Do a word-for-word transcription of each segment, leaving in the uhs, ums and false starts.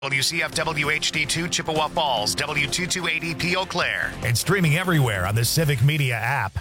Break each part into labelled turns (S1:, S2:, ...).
S1: W C F W H D two Chippewa Falls, W two two eight E P Eau Claire, and streaming everywhere on the Civic Media app.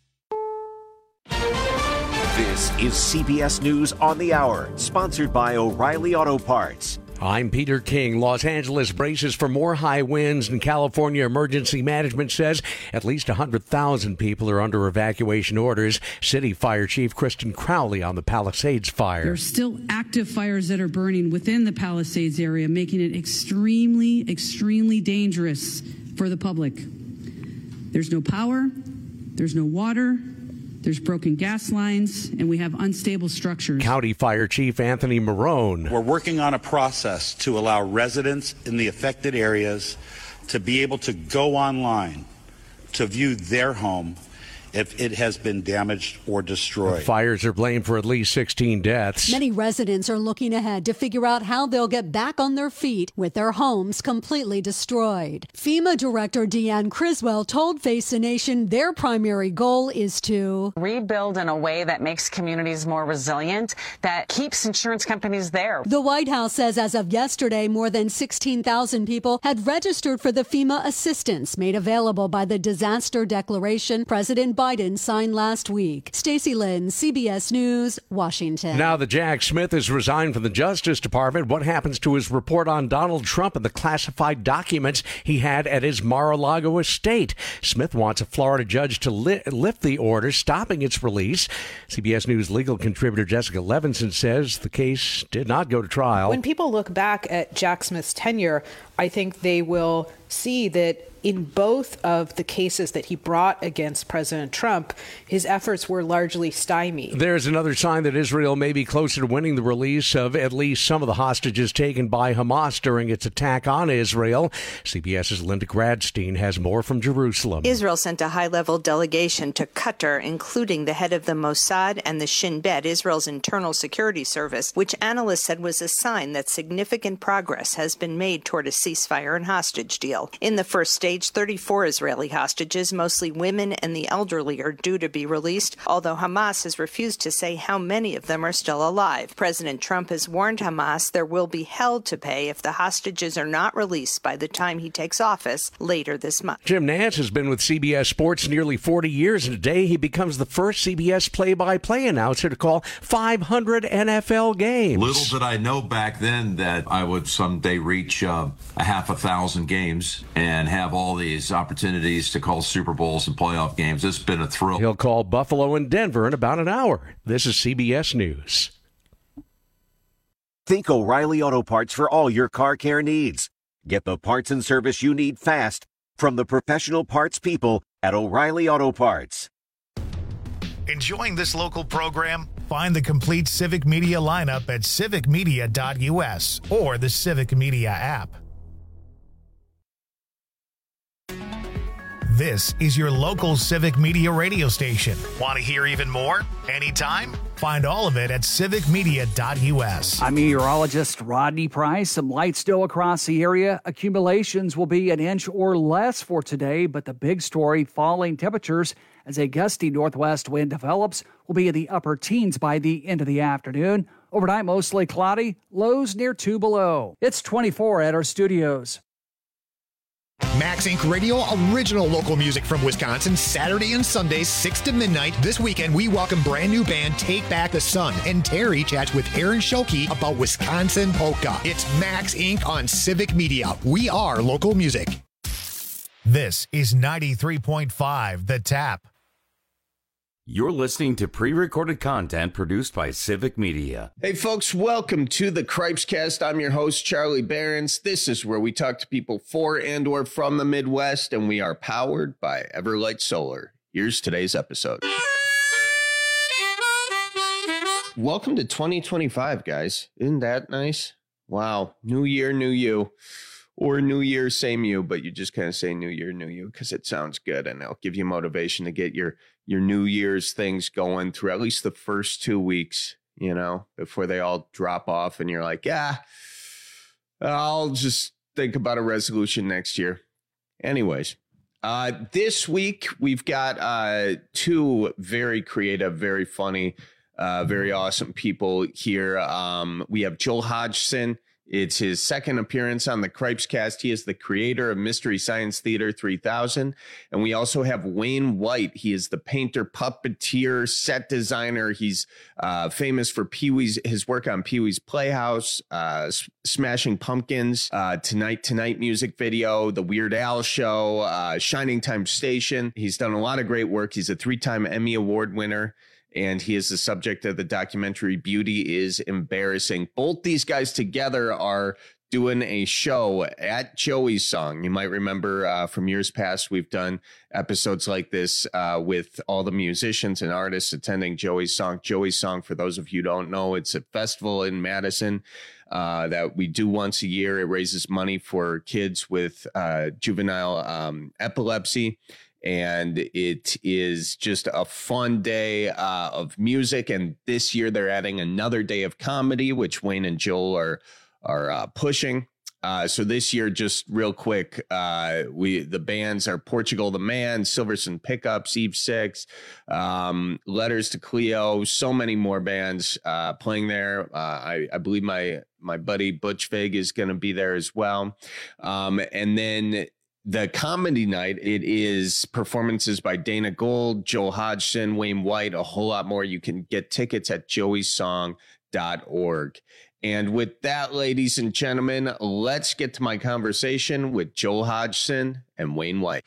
S2: This is C B S News on the Hour, sponsored by O'Reilly Auto Parts.
S3: I'm Peter King. Los Angeles braces for more high winds, and California Emergency Management says at least one hundred thousand people are under evacuation orders. City Fire Chief Kristen Crowley on the Palisades fire.
S4: There are still active fires that are burning within the Palisades area, making it extremely, extremely dangerous for the public. There's no power, there's no water, there's broken gas lines, and we have unstable structures.
S3: County Fire Chief Anthony Marone.
S5: We're working on a process to allow residents in the affected areas to be able to go online to view their home if it has been damaged or destroyed.
S3: The fires are blamed for at least sixteen deaths.
S6: Many residents are looking ahead to figure out how they'll get back on their feet with their homes completely destroyed. FEMA Director Deanne Criswell told Face the Nation their primary goal is to
S7: rebuild in a way that makes communities more resilient, that keeps insurance companies there.
S6: The White House says as of yesterday, more than sixteen thousand people had registered for the FEMA assistance made available by the disaster declaration President Biden signed last week. Stacey Lynn, C B S News, Washington.
S3: Now that Jack Smith has resigned from the Justice Department, what happens to his report on Donald Trump and the classified documents he had at his Mar-a-Lago estate? Smith wants a Florida judge to li- lift the order, stopping its release. C B S News legal contributor Jessica Levinson says the case did not go to trial.
S8: When people look back at Jack Smith's tenure, I think they will see that in both of the cases that he brought against President Trump, his efforts were largely stymied.
S3: There's another sign that Israel may be closer to winning the release of at least some of the hostages taken by Hamas during its attack on Israel. CBS's Linda Gradstein has more from Jerusalem.
S9: Israel sent a high-level delegation to Qatar, including the head of the Mossad and the Shin Bet, Israel's internal security service, which analysts said was a sign that significant progress has been made toward a ceasefire and hostage deal. In the first stage, thirty-four Israeli hostages, mostly women and the elderly, are due to be released, although Hamas has refused to say how many of them are still alive. President Trump has warned Hamas there will be hell to pay if the hostages are not released by the time he takes office later this month.
S3: Jim Nantz has been with C B S Sports nearly forty years, and today he becomes the first C B S play-by-play announcer to call five hundred N F L games.
S10: Little did I know back then that I would someday reach uh, a half a thousand games and have all all these opportunities to call Super Bowls and playoff games. It's been a thrill.
S3: He'll call Buffalo and Denver in about an hour. This is C B S News.
S2: Think O'Reilly Auto Parts for all your car care needs. Get the parts and service you need fast from the professional parts people at O'Reilly Auto Parts.
S1: Enjoying this local program? Find the complete Civic Media lineup at civic media dot U S or the Civic Media app. This is your local Civic Media radio station. Want to hear even more? Anytime? Find all of it at civic media dot U S.
S11: I'm meteorologist Rodney Price. Some light snow across the area. Accumulations will be an inch or less for today, but the big story, falling temperatures as a gusty northwest wind develops, will be in the upper teens by the end of the afternoon. Overnight, mostly cloudy, lows near two below. It's twenty-four at our studios.
S12: Max Incorporated. Radio, original local music from Wisconsin, Saturday and Sundays, six to midnight. This weekend, we welcome brand new band Take Back the Sun, and Terry chats with Aaron Schulke about Wisconsin polka. It's Max Incorporated on Civic Media. We are local music.
S1: This is ninety-three point five The Tap.
S13: You're listening to pre-recorded content produced by Civic Media.
S14: Hey folks, welcome to the Cripescast. I'm your host, Charlie Behrens. This is where we talk to people for and or from the Midwest, and we are powered by Everlight Solar. Here's today's episode. Welcome to twenty twenty-five, guys. Isn't that nice? Wow. New year, new you. Or New Year, same you, but you just kind of say New Year, new you because it sounds good and it'll give you motivation to get your, your New Year's things going through at least the first two weeks, you know, before they all drop off and you're like, yeah, I'll just think about a resolution next year. Anyways, uh, this week we've got uh, two very creative, very funny, uh, very awesome people here. Um, we have Joel Hodgson, It's his second appearance on the Cripescast. He is the creator of Mystery Science Theater three thousand. And we also have Wayne White. He is the painter, puppeteer, set designer. He's uh, famous for Pee-wee's, his work on Pee-wee's Playhouse, uh, S- Smashing Pumpkins, uh, Tonight Tonight music video, The Weird Al Show, uh, Shining Time Station. He's done a lot of great work. He's a three-time Emmy Award winner. And he is the subject of the documentary Beauty is Embarrassing. Both these guys together are doing a show at Joey's Song. You might remember uh, from years past, we've done episodes like this uh, with all the musicians and artists attending Joey's Song. Joey's Song, for those of you who don't know, it's a festival in Madison uh, that we do once a year. It raises money for kids with uh, juvenile um, epilepsy. And it is just a fun day uh, of music. And this year they're adding another day of comedy, which Wayne and Joel are are uh, pushing. Uh, so this year, just real quick, uh, we the bands are Portugal the Man, Silverson Pickups, Eve Six, um, Letters to Cleo, so many more bands uh, playing there. Uh, I, I believe my my buddy Butch Vig is going to be there as well. Um, and then the comedy night, it is performances by Dana Gold, Joel Hodgson, Wayne White, a whole lot more. You can get tickets at joey song dot org. And with that, ladies and gentlemen, let's get to my conversation with Joel Hodgson and Wayne White.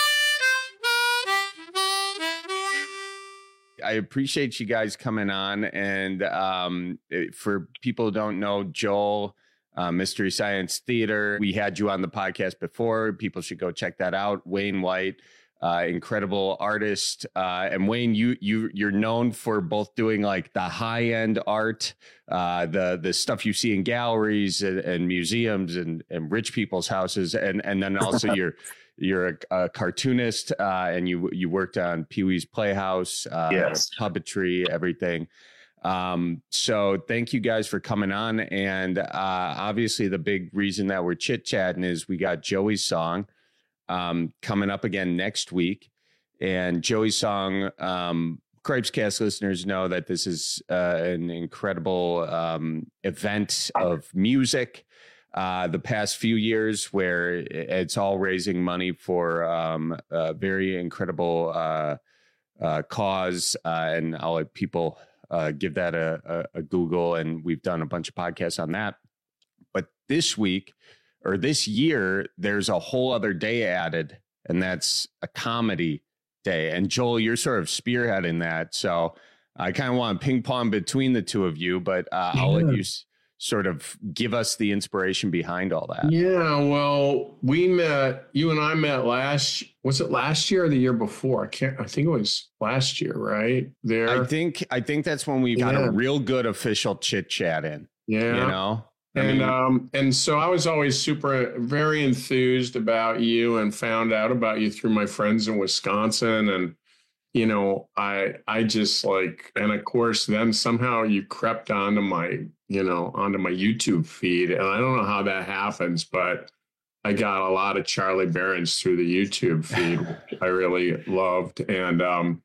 S14: I appreciate you guys coming on. And um, for people who don't know, Joel, Uh, Mystery Science Theater. We had you on the podcast before. People should go check that out. Wayne White, uh, incredible artist. Uh, and Wayne, you you you're known for both doing like the high end art, uh, the the stuff you see in galleries and, and museums and, and rich people's houses, and and then also you're you're a, a cartoonist, uh, and you you worked on Pee-wee's Playhouse, uh,
S15: yes.
S14: puppetry, everything. Um, so thank you guys for coming on. And, uh, obviously the big reason that we're chit chatting is we got Joey's Song, um, coming up again next week. And Joey's Song, um, Cripescast listeners know that this is, uh, an incredible, um, event of music, uh, the past few years where it's all raising money for, um, a very incredible, uh, uh, cause. Uh, and I'll let people Uh, give that a, a, a Google, and we've done a bunch of podcasts on that. But this week or this year, there's a whole other day added, and that's a comedy day. And Joel, you're sort of spearheading that. So I kind of want to ping pong between the two of you, but uh, yeah. I'll let you s- sort of give us the inspiration behind all that.
S15: Yeah, well, we met, you and I met last, was it last year or the year before? I can't, I think it was last year, right? There.
S14: I think, I think that's when we got yeah. a real good official chit chat in.
S15: Yeah.
S14: You know? I
S15: and,
S14: mean,
S15: um, and so I was always super, very enthused about you and found out about you through my friends in Wisconsin. And, you know, I, I just like, and of course, then somehow you crept onto my, you know, onto my YouTube feed. And I don't know how that happens, but I got a lot of Charlie Berens through the YouTube feed, which I really loved. And um,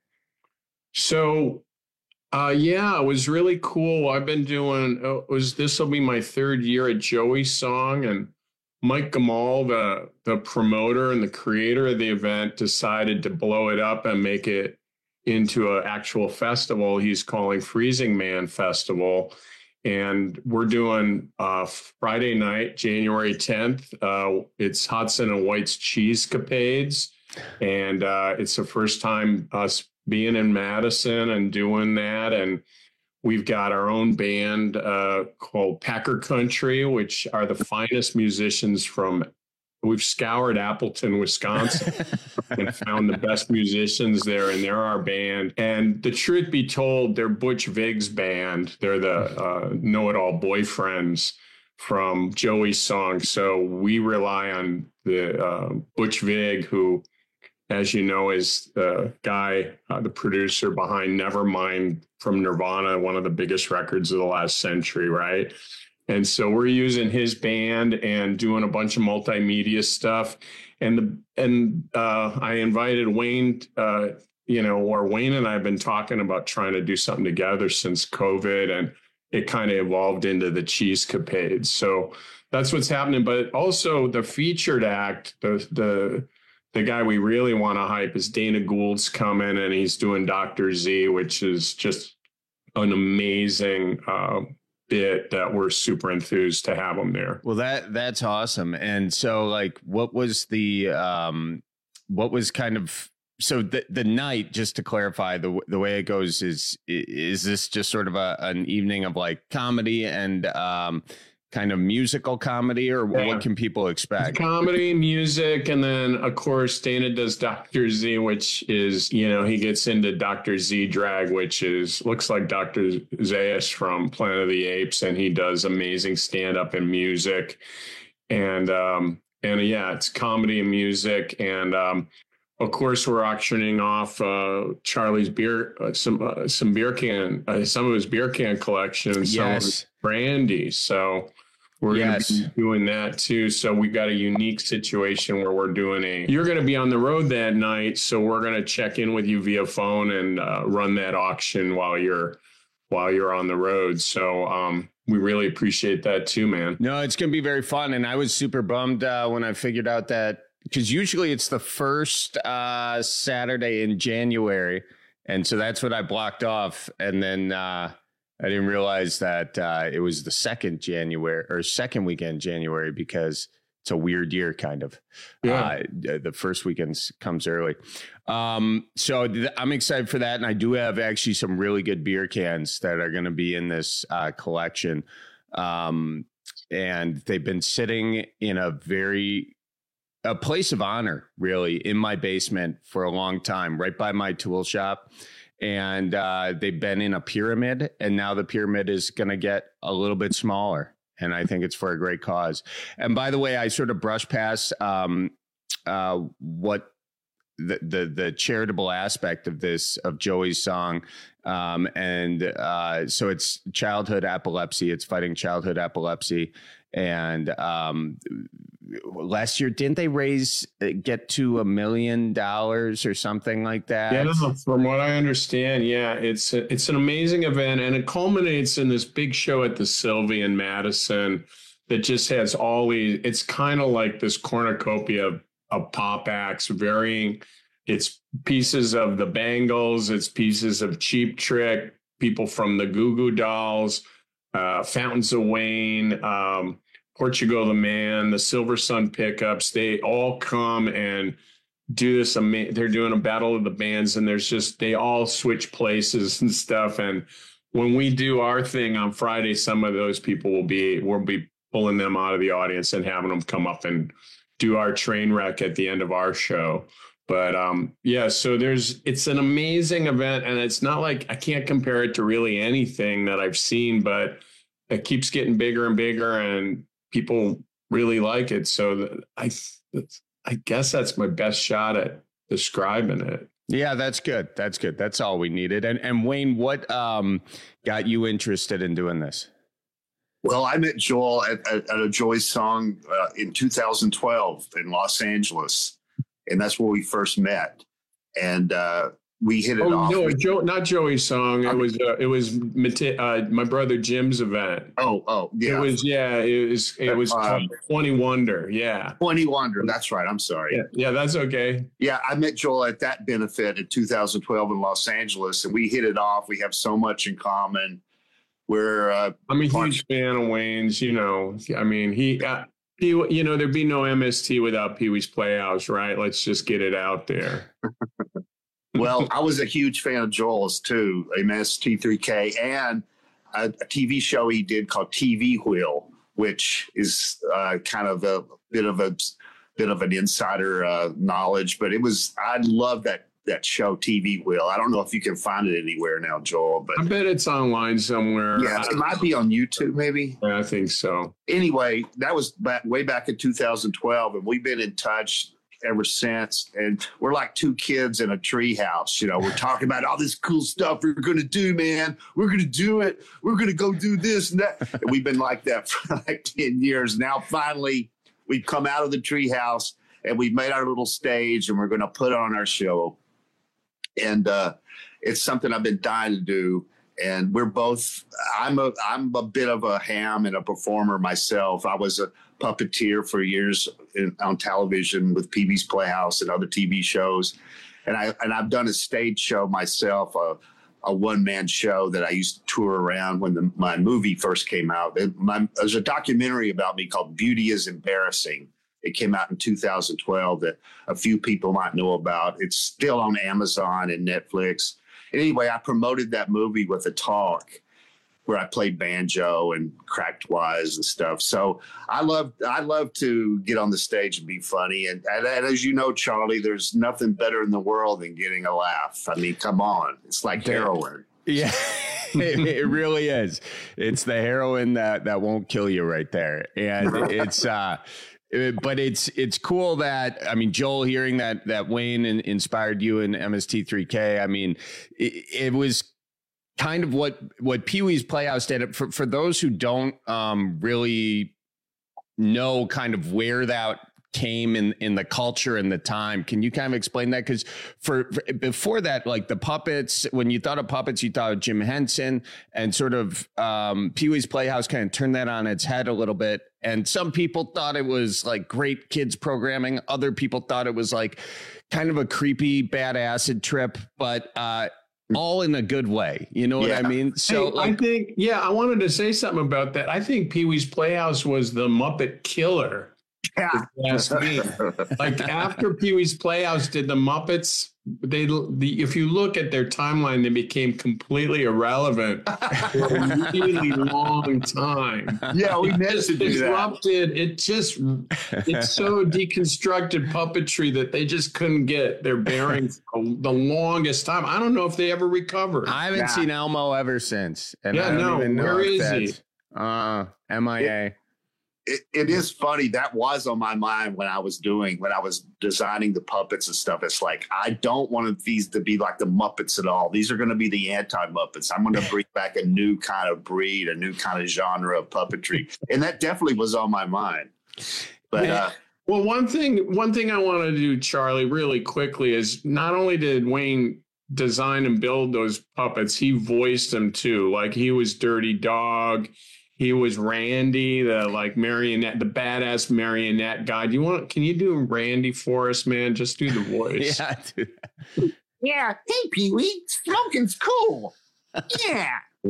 S15: so, uh, yeah, it was really cool. I've been doing, it was, this will be my third year at Joey's Song. And Mike Gamal, the, the promoter and the creator of the event, decided to blow it up and make it into an actual festival he's calling Freezing Man Festival. And we're doing uh, Friday night, January tenth. Uh, it's Hodgson and White's Cheesecapades. And uh, it's the first time us being in Madison and doing that. And we've got our own band uh, called Packer Country, which are the finest musicians from, we've scoured Appleton, Wisconsin and found the best musicians there. And they're our band. And the truth be told, they're Butch Vig's band. They're the uh, know-it-all boyfriends from Joey's Song. So we rely on the uh, Butch Vig, who, as you know, is the guy, uh, the producer behind Nevermind from Nirvana, one of the biggest records of the last century, right? And so we're using his band and doing a bunch of multimedia stuff. And the, and uh, I invited Wayne, uh, you know, or Wayne and I have been talking about trying to do something together since COVID. And it kind of evolved into the Cheesecapades. So that's what's happening. But also the featured act, the the the guy we really want to hype is Dana Gould's coming, and he's doing Doctor Z, which is just an amazing uh, bit that we're super enthused to have him there.
S14: Well, that that's awesome. And so, like, what was the um, what was kind of so the the night? Just to clarify, the the way it goes is is this just sort of a an evening of like comedy and um, kind of musical comedy, or yeah. what can people expect?
S15: Comedy, music, and then of course Dana does Doctor Z, which is, you know, he gets into Doctor Z drag, which is looks like Doctor Zaius from Planet of the Apes, and he does amazing stand up and music, and um, and yeah, it's comedy and music, and um, of course we're auctioning off uh, Charlie's beer, uh, some uh, some beer can, uh, some of his beer can collection, and some yes. of his brandy, so. We're yes. going to be doing that too. So we've got a unique situation where we're doing a, you're going to be on the road that night. So we're going to check in with you via phone and uh, run that auction while you're, while you're on the road. So um, we really appreciate that too, man.
S14: No, it's going to be very fun. And I was super bummed uh, when I figured out that, because usually it's the first uh, Saturday in January. And so that's what I blocked off. And then, uh, I didn't realize that uh, it was the second January or second weekend January, because it's a weird year, kind of. Yeah. Uh, the first weekend comes early. Um, so th- I'm excited for that. And I do have actually some really good beer cans that are going to be in this uh, collection. Um, and they've been sitting in a very, a place of honor, really, in my basement for a long time, right by my tool shop. And uh, they've been in a pyramid, and now the pyramid is going to get a little bit smaller. And I think it's for a great cause. And by the way, I sort of brush past um, uh, what the, the the charitable aspect of this, of Joey's song. Um, and uh, so it's childhood epilepsy. It's fighting childhood epilepsy. And um, last year, didn't they raise, get to a million dollars or something like that?
S15: Yeah, from what I understand, yeah, it's a, it's an amazing event, and it culminates in this big show at the Sylvie in Madison that just has all these. It's kind of like this cornucopia of, of pop acts, varying. It's pieces of the Bangles, it's pieces of Cheap Trick, people from the Goo Goo Dolls, uh, Fountains of Wayne. Um, Portugal the Man, the Silver Sun Pickups, they all come and do this. Ama- they're doing a battle of the bands, and there's just, they all switch places and stuff. And when we do our thing on Friday, some of those people will be, we'll be pulling them out of the audience and having them come up and do our train wreck at the end of our show. But um, yeah, so there's, it's an amazing event, and it's not like, I can't compare it to really anything that I've seen, but it keeps getting bigger and bigger, and people really like it. So I, I guess that's my best shot at describing it.
S14: Yeah, that's good. That's good. That's all we needed. And and Wayne, what um, got you interested in doing this?
S16: Well, I met Joel at, at, at a Joy's song uh, in two thousand twelve in Los Angeles, and that's where we first met. And uh, we hit it
S15: oh,
S16: off.
S15: No, Joe, not Joey's song. It I'm, was uh, it was uh, my brother Jim's event.
S16: Oh, oh, yeah.
S15: It was yeah. It was it was um, called twenty Wonder. Yeah,
S16: twenty Wonder. That's right. I'm sorry.
S15: Yeah, yeah, that's okay.
S16: Yeah, I met Joel at that benefit in two thousand twelve in Los Angeles, and we hit it off. We have so much in common. We're uh,
S15: I'm a huge fan of Wayne's. You know, I mean, he. Uh, He, you know, there'd be no M S T without Pee Wee's Playhouse, right? Let's just get it out there.
S16: Well, I was a huge fan of Joel's too, M S T three K, and a, a T V show he did called T V Wheel, which is uh, kind of a bit of a bit of an insider uh, knowledge. But it was, I love that that show T V Wheel. I don't know if you can find it anywhere now, Joel, but
S15: I bet it's online somewhere.
S16: Yeah, it might be on YouTube, maybe.
S15: Yeah, I think so.
S16: Anyway, that was back way back in two thousand twelve, and we've been in touch ever since. And we're like two kids in a tree house. You know, we're talking about all this cool stuff we're going to do, man. We're going to do it. We're going to go do this and that. And we've been like that for like ten years. Now, finally, we've come out of the tree house and we've made our little stage, and we're going to put on our show. And uh, it's something I've been dying to do. and we're both. I'm a I'm a bit of a ham and a performer myself. I was a puppeteer for years in, on television with Pee Wee's Playhouse and other T V shows, and I and I've done a stage show myself, a, a one man show that I used to tour around when the, my movie first came out. It, my, there's a documentary about me called Beauty is Embarrassing. It came out in two thousand twelve that a few people might know about. It's still on Amazon and Netflix. And anyway, I promoted that movie with a talk where I played banjo and cracked wise and stuff. So I love I love to get on the stage and be funny. And, and, and as you know, Charlie, there's nothing better in the world than getting a laugh. I mean, come on. It's like heroin.
S17: Yeah, it, it really is. It's the heroin that, that won't kill you right there. And it's uh, it, but it's it's cool that, I mean, Joel, hearing that that Wayne in, inspired you in M S T three K. I mean, it, it was kind of what what Pee Wee's Playhouse did. For for those who don't um, really know kind of where that came in in the culture and the time, can you kind of explain that? Because for, for before that, like the puppets, when you thought of puppets, you thought of Jim Henson, and sort of um, Pee Wee's Playhouse kind of turned that on its head a little bit. And some people thought it was like great kids programming. Other people thought it was like kind of a creepy bad acid trip, but uh, all in a good way. You know
S15: yeah.
S17: what I mean? So
S15: hey,
S17: like,
S15: I think, yeah, I wanted to say something about that. I think Pee Wee's Playhouse was the Muppet killer.
S16: Yeah.
S15: If you ask me. Like after Pee Wee's Playhouse did the Muppets, they the if you look at their timeline, they became completely irrelevant for a really long time.
S16: Yeah, we meant
S15: just
S16: to do
S15: disrupted.
S16: that.
S15: It just it's so deconstructed puppetry that they just couldn't get their bearings the longest time. I don't know if they ever recovered.
S17: I haven't
S16: Nah.
S17: seen Elmo ever since. And
S15: Yeah,
S17: I don't
S15: no,
S17: even know
S15: where
S17: if
S15: is he?
S17: that's, Uh, M I A.
S16: It, it is funny. That was on my mind when I was doing, when I was designing the puppets and stuff. It's like, I don't want these to be like the Muppets at all. These are going to be the anti-Muppets. I'm going to bring back a new kind of breed, a new kind of genre of puppetry. And that definitely was on my mind. But, uh,
S15: well, one thing, one thing I want to do, Charlie, really quickly is not only did Wayne design and build those puppets, he voiced them too. Like he was Dirty Dog. He was Randy, the like marionette, the badass marionette guy. Do you want? Can you do Randy for us, man? Just do the voice.
S17: Yeah, do that.
S16: yeah. Hey, Pee Wee, smoking's cool. Yeah.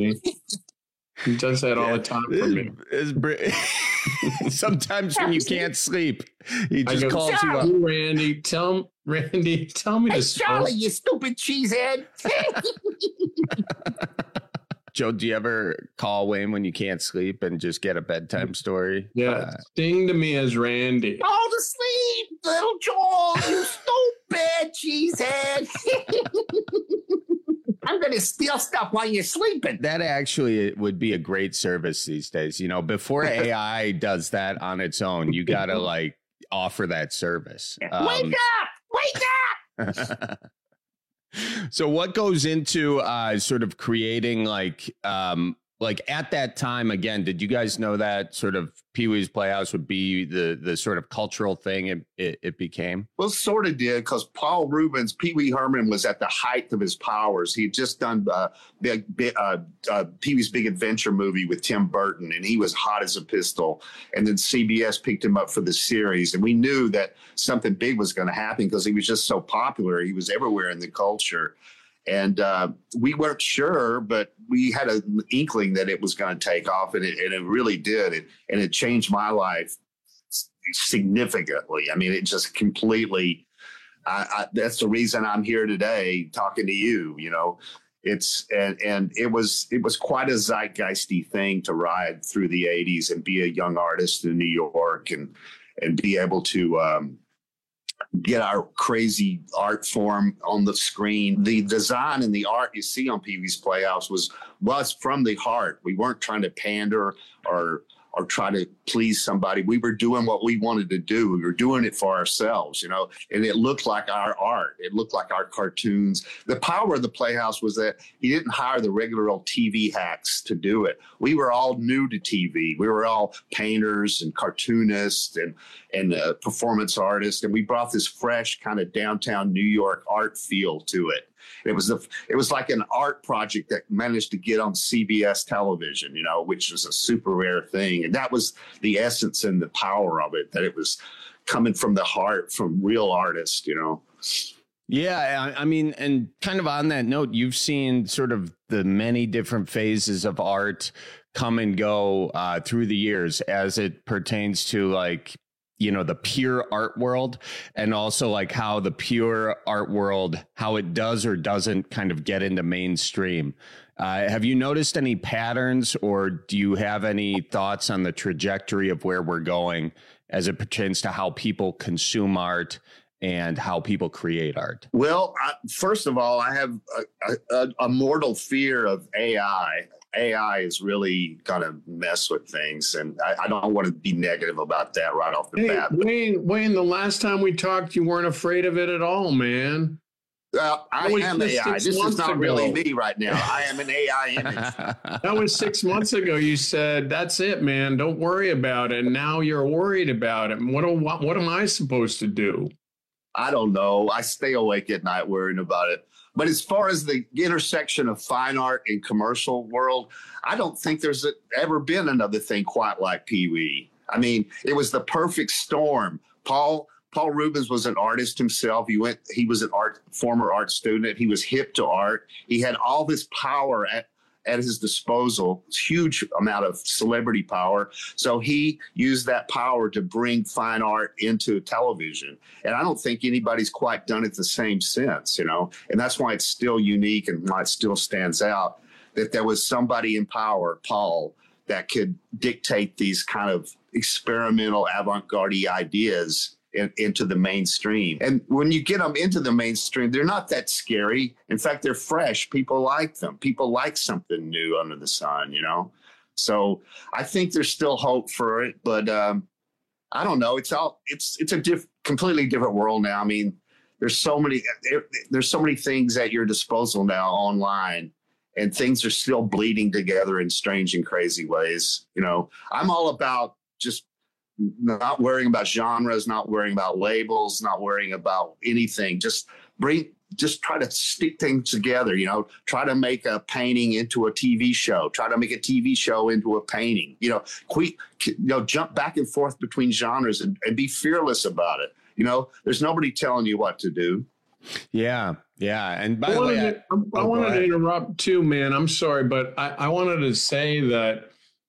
S15: He does that all the time for me.
S17: It's br- Sometimes when you can't sleep, he just
S15: go,
S17: calls you up.
S15: "Hey, Randy, tell Randy, tell me
S16: Hey,
S15: to
S16: Charlie,
S15: smoke."
S16: you stupid cheesehead.
S17: Joe, do you ever call Wayne when you can't sleep and just get a bedtime story?
S15: Yeah,
S17: Uh,
S15: sing to me as Randy.
S16: Fall to sleep, little Joel, you stupid cheesehead. I'm going to steal stuff while you're sleeping.
S17: that actually would be a great service these days. You know, before A I does that on its own, you got to like offer that service. Um,
S16: Wake up! Wake up!
S17: So what goes into uh, sort of creating like um, like at that time, again, did you guys know that sort of Pee Wee's Playhouse would be the the sort of cultural thing it, it, it became?
S16: Well, sort of did, because Paul Rubens, Pee Wee Herman was at the height of his powers. He'd just done uh, big, big, uh, uh, Pee Wee's Big Adventure movie with Tim Burton, and he was hot as a pistol. And then C B S picked him up for the series, and we knew that something big was going to happen because he was just so popular. He was everywhere in the culture. And uh, we weren't sure, but we had an inkling that it was going to take off, and it, and it really did. It, and it changed my life significantly. I mean, it just completely, I, I, that's the reason I'm here today talking to you, you know. It's and and it was it was quite a zeitgeisty thing to ride through the eighties and be a young artist in New York and and be able to um, get our crazy art form on the screen. The design and the art you see on Pee Wee's Playhouse was was from the heart. We weren't trying to pander or or try to please somebody. We were doing what we wanted to do. We were doing it for ourselves, you know, and it looked like our art. It looked like our cartoons. The power of the Playhouse was that he didn't hire the regular old T V hacks to do it. We were all new to T V. We were all painters and cartoonists and, and uh, performance artists. And we brought this fresh kind of downtown New York art feel to it. And it was the, it was like an art project that managed to get on C B S television, you know, which was a super rare thing. And that was the essence and the power of it, that it was coming from the heart, from real artists, you know.
S17: Yeah, I mean, and kind of on that note, you've seen sort of the many different phases of art come and go uh, through the years as it pertains to, like, you know, the pure art world, and also like how the pure art world, how it does or doesn't kind of get into mainstream. Uh, have you noticed any patterns, or do you have any thoughts on the trajectory of where we're going as it pertains to how people consume art and how people create art?
S16: Well, I, first of all, I have a, a, a mortal fear of A I. A I is really going to mess with things, and I, I don't want to be negative about that right off the
S15: hey,
S16: bat.
S15: Wayne, Wayne, the last time we talked, you weren't afraid of it at all, man.
S16: Uh, I am A I. This is not
S15: ago.
S16: really me right now. I am an A I image.
S15: That was six months ago. You said, that's it, man. Don't worry about it. And now you're worried about it. What, what, what am I supposed to do?
S16: I don't know. I stay awake at night worrying about it. But as far as the intersection of fine art and commercial world, I don't think there's a, ever been another thing quite like Pee Wee. I mean, it was the perfect storm. Paul Paul Rubens was an artist himself. He went. He was an art former art student. He was hip to art. He had all this power at at his disposal, huge amount of celebrity power. So he used that power to bring fine art into television. And I don't think anybody's quite done it the same since, you know, and that's why it's still unique and why it still stands out, that there was somebody in power, Paul, that could dictate these kind of experimental avant-garde ideas In, into the mainstream. And when you get them into the mainstream, they're not that scary. In fact, they're fresh. People like them. People like something new under the sun, you know? So I think there's still hope for it, but um, I don't know. It's all, it's, it's a diff, completely different world now. I mean, there's so many, there's so many things at your disposal now online, and things are still bleeding together in strange and crazy ways. You know, I'm all about just not worrying about genres, not worrying about labels, not worrying about anything. Just bring, just try to stick things together, you know, try to make a painting into a T V show, try to make a T V show into a painting, you know, quick, you know, jump back and forth between genres and, and be fearless about it. You know, there's nobody telling you what to do.
S17: Yeah. Yeah. And by
S15: I
S17: the way,
S15: wanted,
S17: I,
S15: to, I
S17: oh,
S15: wanted to interrupt too, man. I'm sorry, but I, I wanted to say that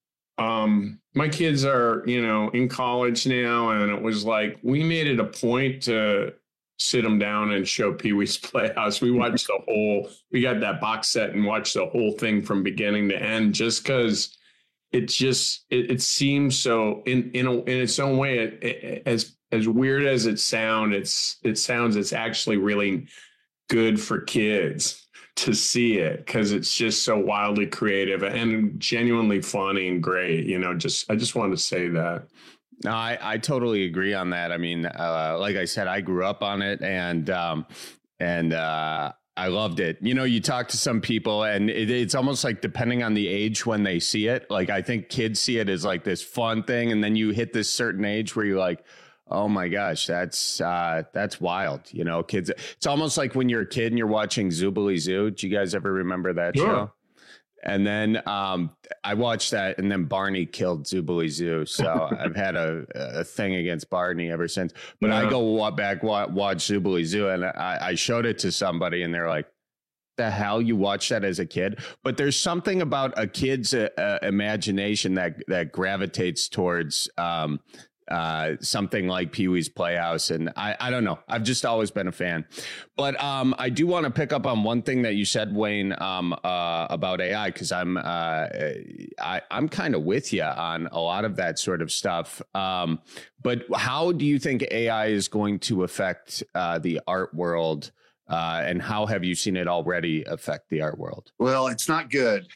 S15: um, my kids are, you know, in college now, and it was like, we made it a point to sit them down and show Pee-wee's Playhouse. We watched the whole, we got that box set and watched the whole thing from beginning to end, just because it just, it, it seems so in, in, a, in its own way, it, it, as, as weird as it sound, it's, it sounds, it's actually really good for kids to see it, because it's just so wildly creative and genuinely funny and great. You know, just, I just wanted to say that.
S17: No, I, I totally agree on that. I mean, uh, like I said, I grew up on it, and um, and uh, I loved it. You know, you talk to some people, and it, it's almost like depending on the age when they see it. Like, I think kids see it as like this fun thing, and then you hit this certain age where you're like, oh my gosh, that's uh, that's wild. You know, kids. It's almost like when you're a kid and you're watching Zoobilee Zoo. Do you guys ever remember that
S15: sure.
S17: show? And then um, I watched that, and then Barney killed Zoobilee Zoo. So I've had a, a thing against Barney ever since. But yeah. I go walk back, watch, watch Zoobilee Zoo, and I, I showed it to somebody, and they're like, the hell, you watched that as a kid? But there's something about a kid's uh, uh, imagination that that gravitates towards um, uh, something like Pee-wee's Playhouse. And I, I don't know. I've just always been a fan. But um, I do want to pick up on one thing that you said, Wayne, um, uh, about A I, because I'm uh, I, I'm kind of with you on a lot of that sort of stuff. Um, but how do you think A I is going to affect uh, the art world? Uh, and how have you seen it already affect the art world?
S16: Well, it's not good.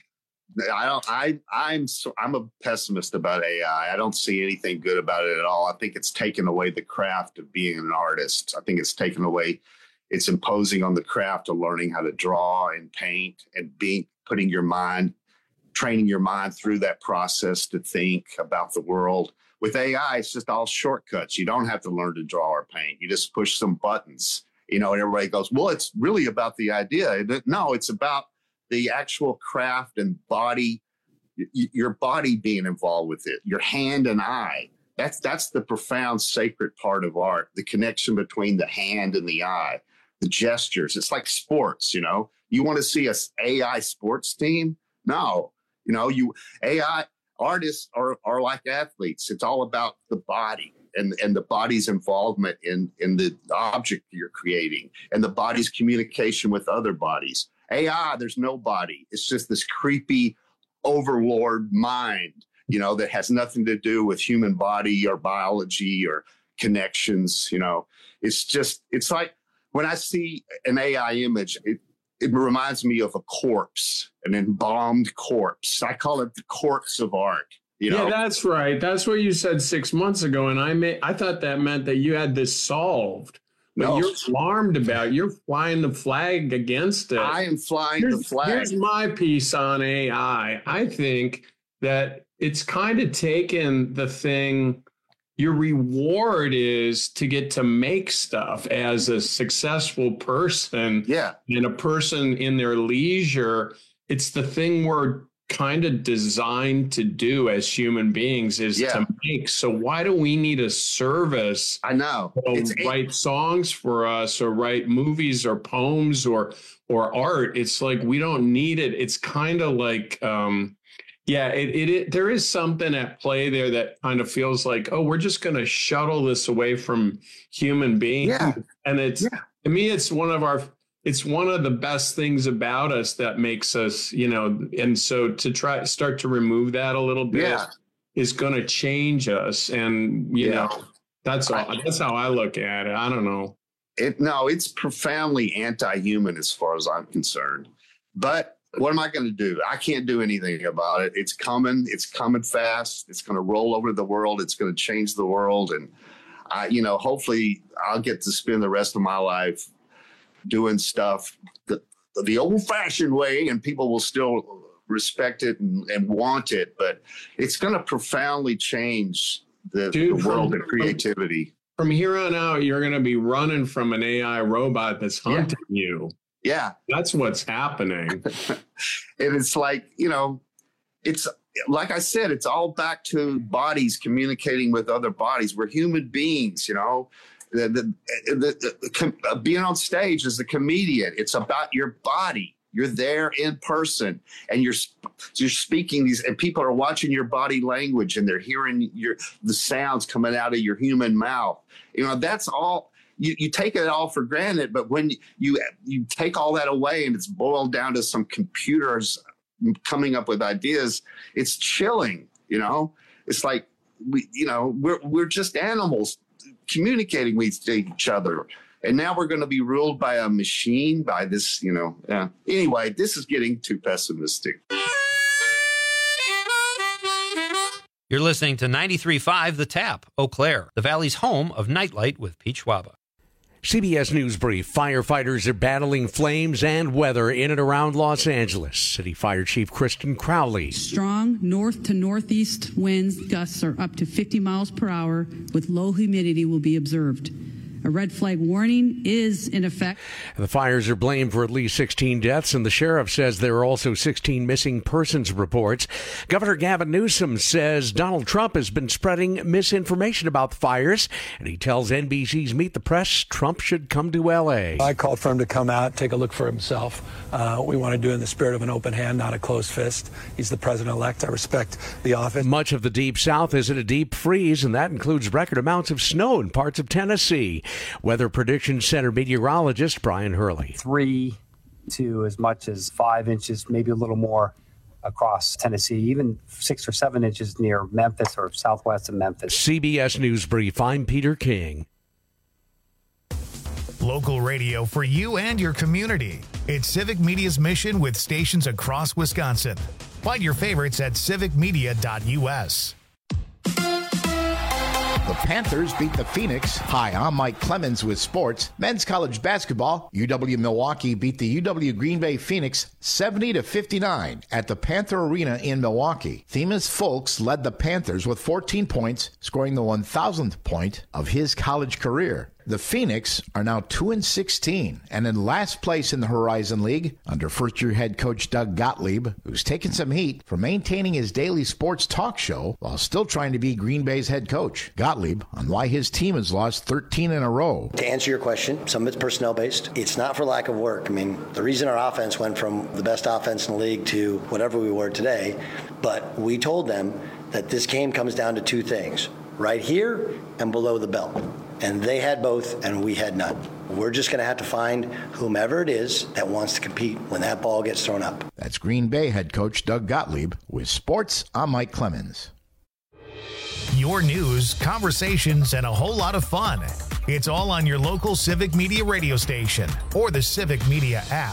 S16: I don't. I. I'm. So, I'm a pessimist about A I. I don't see anything good about it at all. I think it's taken away the craft of being an artist. I think it's taken away. It's imposing on the craft of learning how to draw and paint and being putting your mind, training your mind through that process to think about the world. With A I, it's just all shortcuts. You don't have to learn to draw or paint. You just push some buttons you know, and everybody goes, well, it's really about the idea. No, it's about the actual craft and body, your body being involved with it, your hand and eye. That's that's the profound sacred part of art, the connection between the hand and the eye, the gestures. It's like sports, you know. You want to see a A I sports team? No. You know, you A I artists are, are like athletes. It's all about the body and, and the body's involvement in, in the object you're creating and the body's communication with other bodies. A I, there's no body. It's just this creepy overlord mind, you know, that has nothing to do with human body or biology or connections. You know, it's just, it's like when I see an A I image, it, it reminds me of a corpse, an embalmed corpse. I call it the corpse of art. You know?
S15: Yeah, that's right. That's what you said six months ago. And I may, I thought that meant that you had this solved. But no. You're alarmed about, you're flying the flag against it.
S16: I am flying
S15: here's,
S16: the flag.
S15: Here's my piece on A I. I think that it's kind of taken the thing, your reward is to get to make stuff as a successful person.
S16: Yeah.
S15: And a person in their leisure. It's the thing we're kind of designed to do as human beings is yeah. to make. So why do we need a service?
S16: I know.
S15: To write songs for us or write movies or poems or or art. It's like we don't need it. It's kind of like um yeah, it, it it there is something at play there that kind of feels like, oh, we're just going to shuttle this away from human beings.
S16: Yeah.
S15: And it's
S16: yeah.
S15: to me, it's one of our it's one of the best things about us that makes us, you know, and so to try start to remove that a little bit
S16: yeah.
S15: is going to change us. And, you yeah. know, that's all, that's how I look at it. I don't know.
S16: It, no, it's profoundly anti-human as far as I'm concerned. But what am I going to do? I can't do anything about it. It's coming. It's coming fast. It's going to roll over the world. It's going to change the world. And, I, you know, hopefully I'll get to spend the rest of my life doing stuff the, the old-fashioned way, and people will still respect it and, and want it. But it's going to profoundly change the, Dude, the world from, of creativity.
S15: From, from here on out, you're going to be running from an A I robot that's hunting yeah. you.
S16: Yeah.
S15: That's what's happening.
S16: And it's like, you know, it's like I said, it's all back to bodies communicating with other bodies. We're human beings, you know. The, the, the, the, the being on stage as a comedian, it's about your body. You're there in person, and you're you're speaking these, and people are watching your body language, and they're hearing your the sounds coming out of your human mouth. You know, that's all. You, you take it all for granted, but when you you take all that away, and it's boiled down to some computers coming up with ideas, it's chilling. You know, it's like we, you know, we're we're just animals communicating with each other, and now we're going to be ruled by a machine, by this, you know. Yeah. Anyway, this is getting too pessimistic.
S18: You're listening to ninety-three point five The Tap, Eau Claire, the Valley's home of Nightlight with Pete Schwaba.
S3: C B S News Brief. Firefighters are battling flames and weather in and around Los Angeles. City Fire Chief Kristen Crowley.
S4: Strong north to northeast winds gusts are up to fifty miles per hour with low humidity will be observed. A red flag warning is in effect.
S3: The fires are blamed for at least sixteen deaths, and the sheriff says there are also sixteen missing persons reports. Governor Gavin Newsom says Donald Trump has been spreading misinformation about the fires, and he tells N B C's Meet the Press Trump should come to L A.
S19: I called for him to come out, take a look for himself. Uh, we want to do it in the spirit of an open hand, not a closed fist. He's the president-elect. I respect the office.
S3: Much of the Deep South is in a deep freeze, and that includes record amounts of snow in parts of Tennessee. Weather Prediction Center meteorologist Brian Hurley.
S20: Three to as much as five inches, maybe a little more across Tennessee, even six or seven inches near Memphis or southwest of Memphis.
S3: C B S News Brief, I'm Peter King.
S1: Local radio for you and your community. It's Civic Media's mission with stations across Wisconsin. Find your favorites at civic media dot u s.
S21: The Panthers beat the Phoenix. Hi, I'm Mike Clemens with sports. Men's college basketball. U W Milwaukee beat the U W Green Bay Phoenix seventy to fifty-nine at the Panther Arena in Milwaukee. Themis Folks led the Panthers with fourteen points, scoring the one thousandth point of his college career. The Phoenix are now two and sixteen and in last place in the Horizon League under first-year head coach Doug Gottlieb, who's taken some heat for maintaining his daily sports talk show while still trying to be Green Bay's head coach. Gottlieb on why his team has lost thirteen in a row.
S5: To answer your question, some of it's personnel-based. It's not for lack of work. I mean, the reason our offense went from the best offense in the league to whatever we were today, but we told them that this game comes down to two things, right here and below the belt. And they had both, and we had none. We're just going to have to find whomever it is that wants to compete when that ball gets thrown up.
S21: That's Green Bay head coach Doug Gottlieb with sports. I'm Mike Clemens.
S1: Your news, conversations, and a whole lot of fun. It's all on your local Civic Media radio station or the Civic Media app.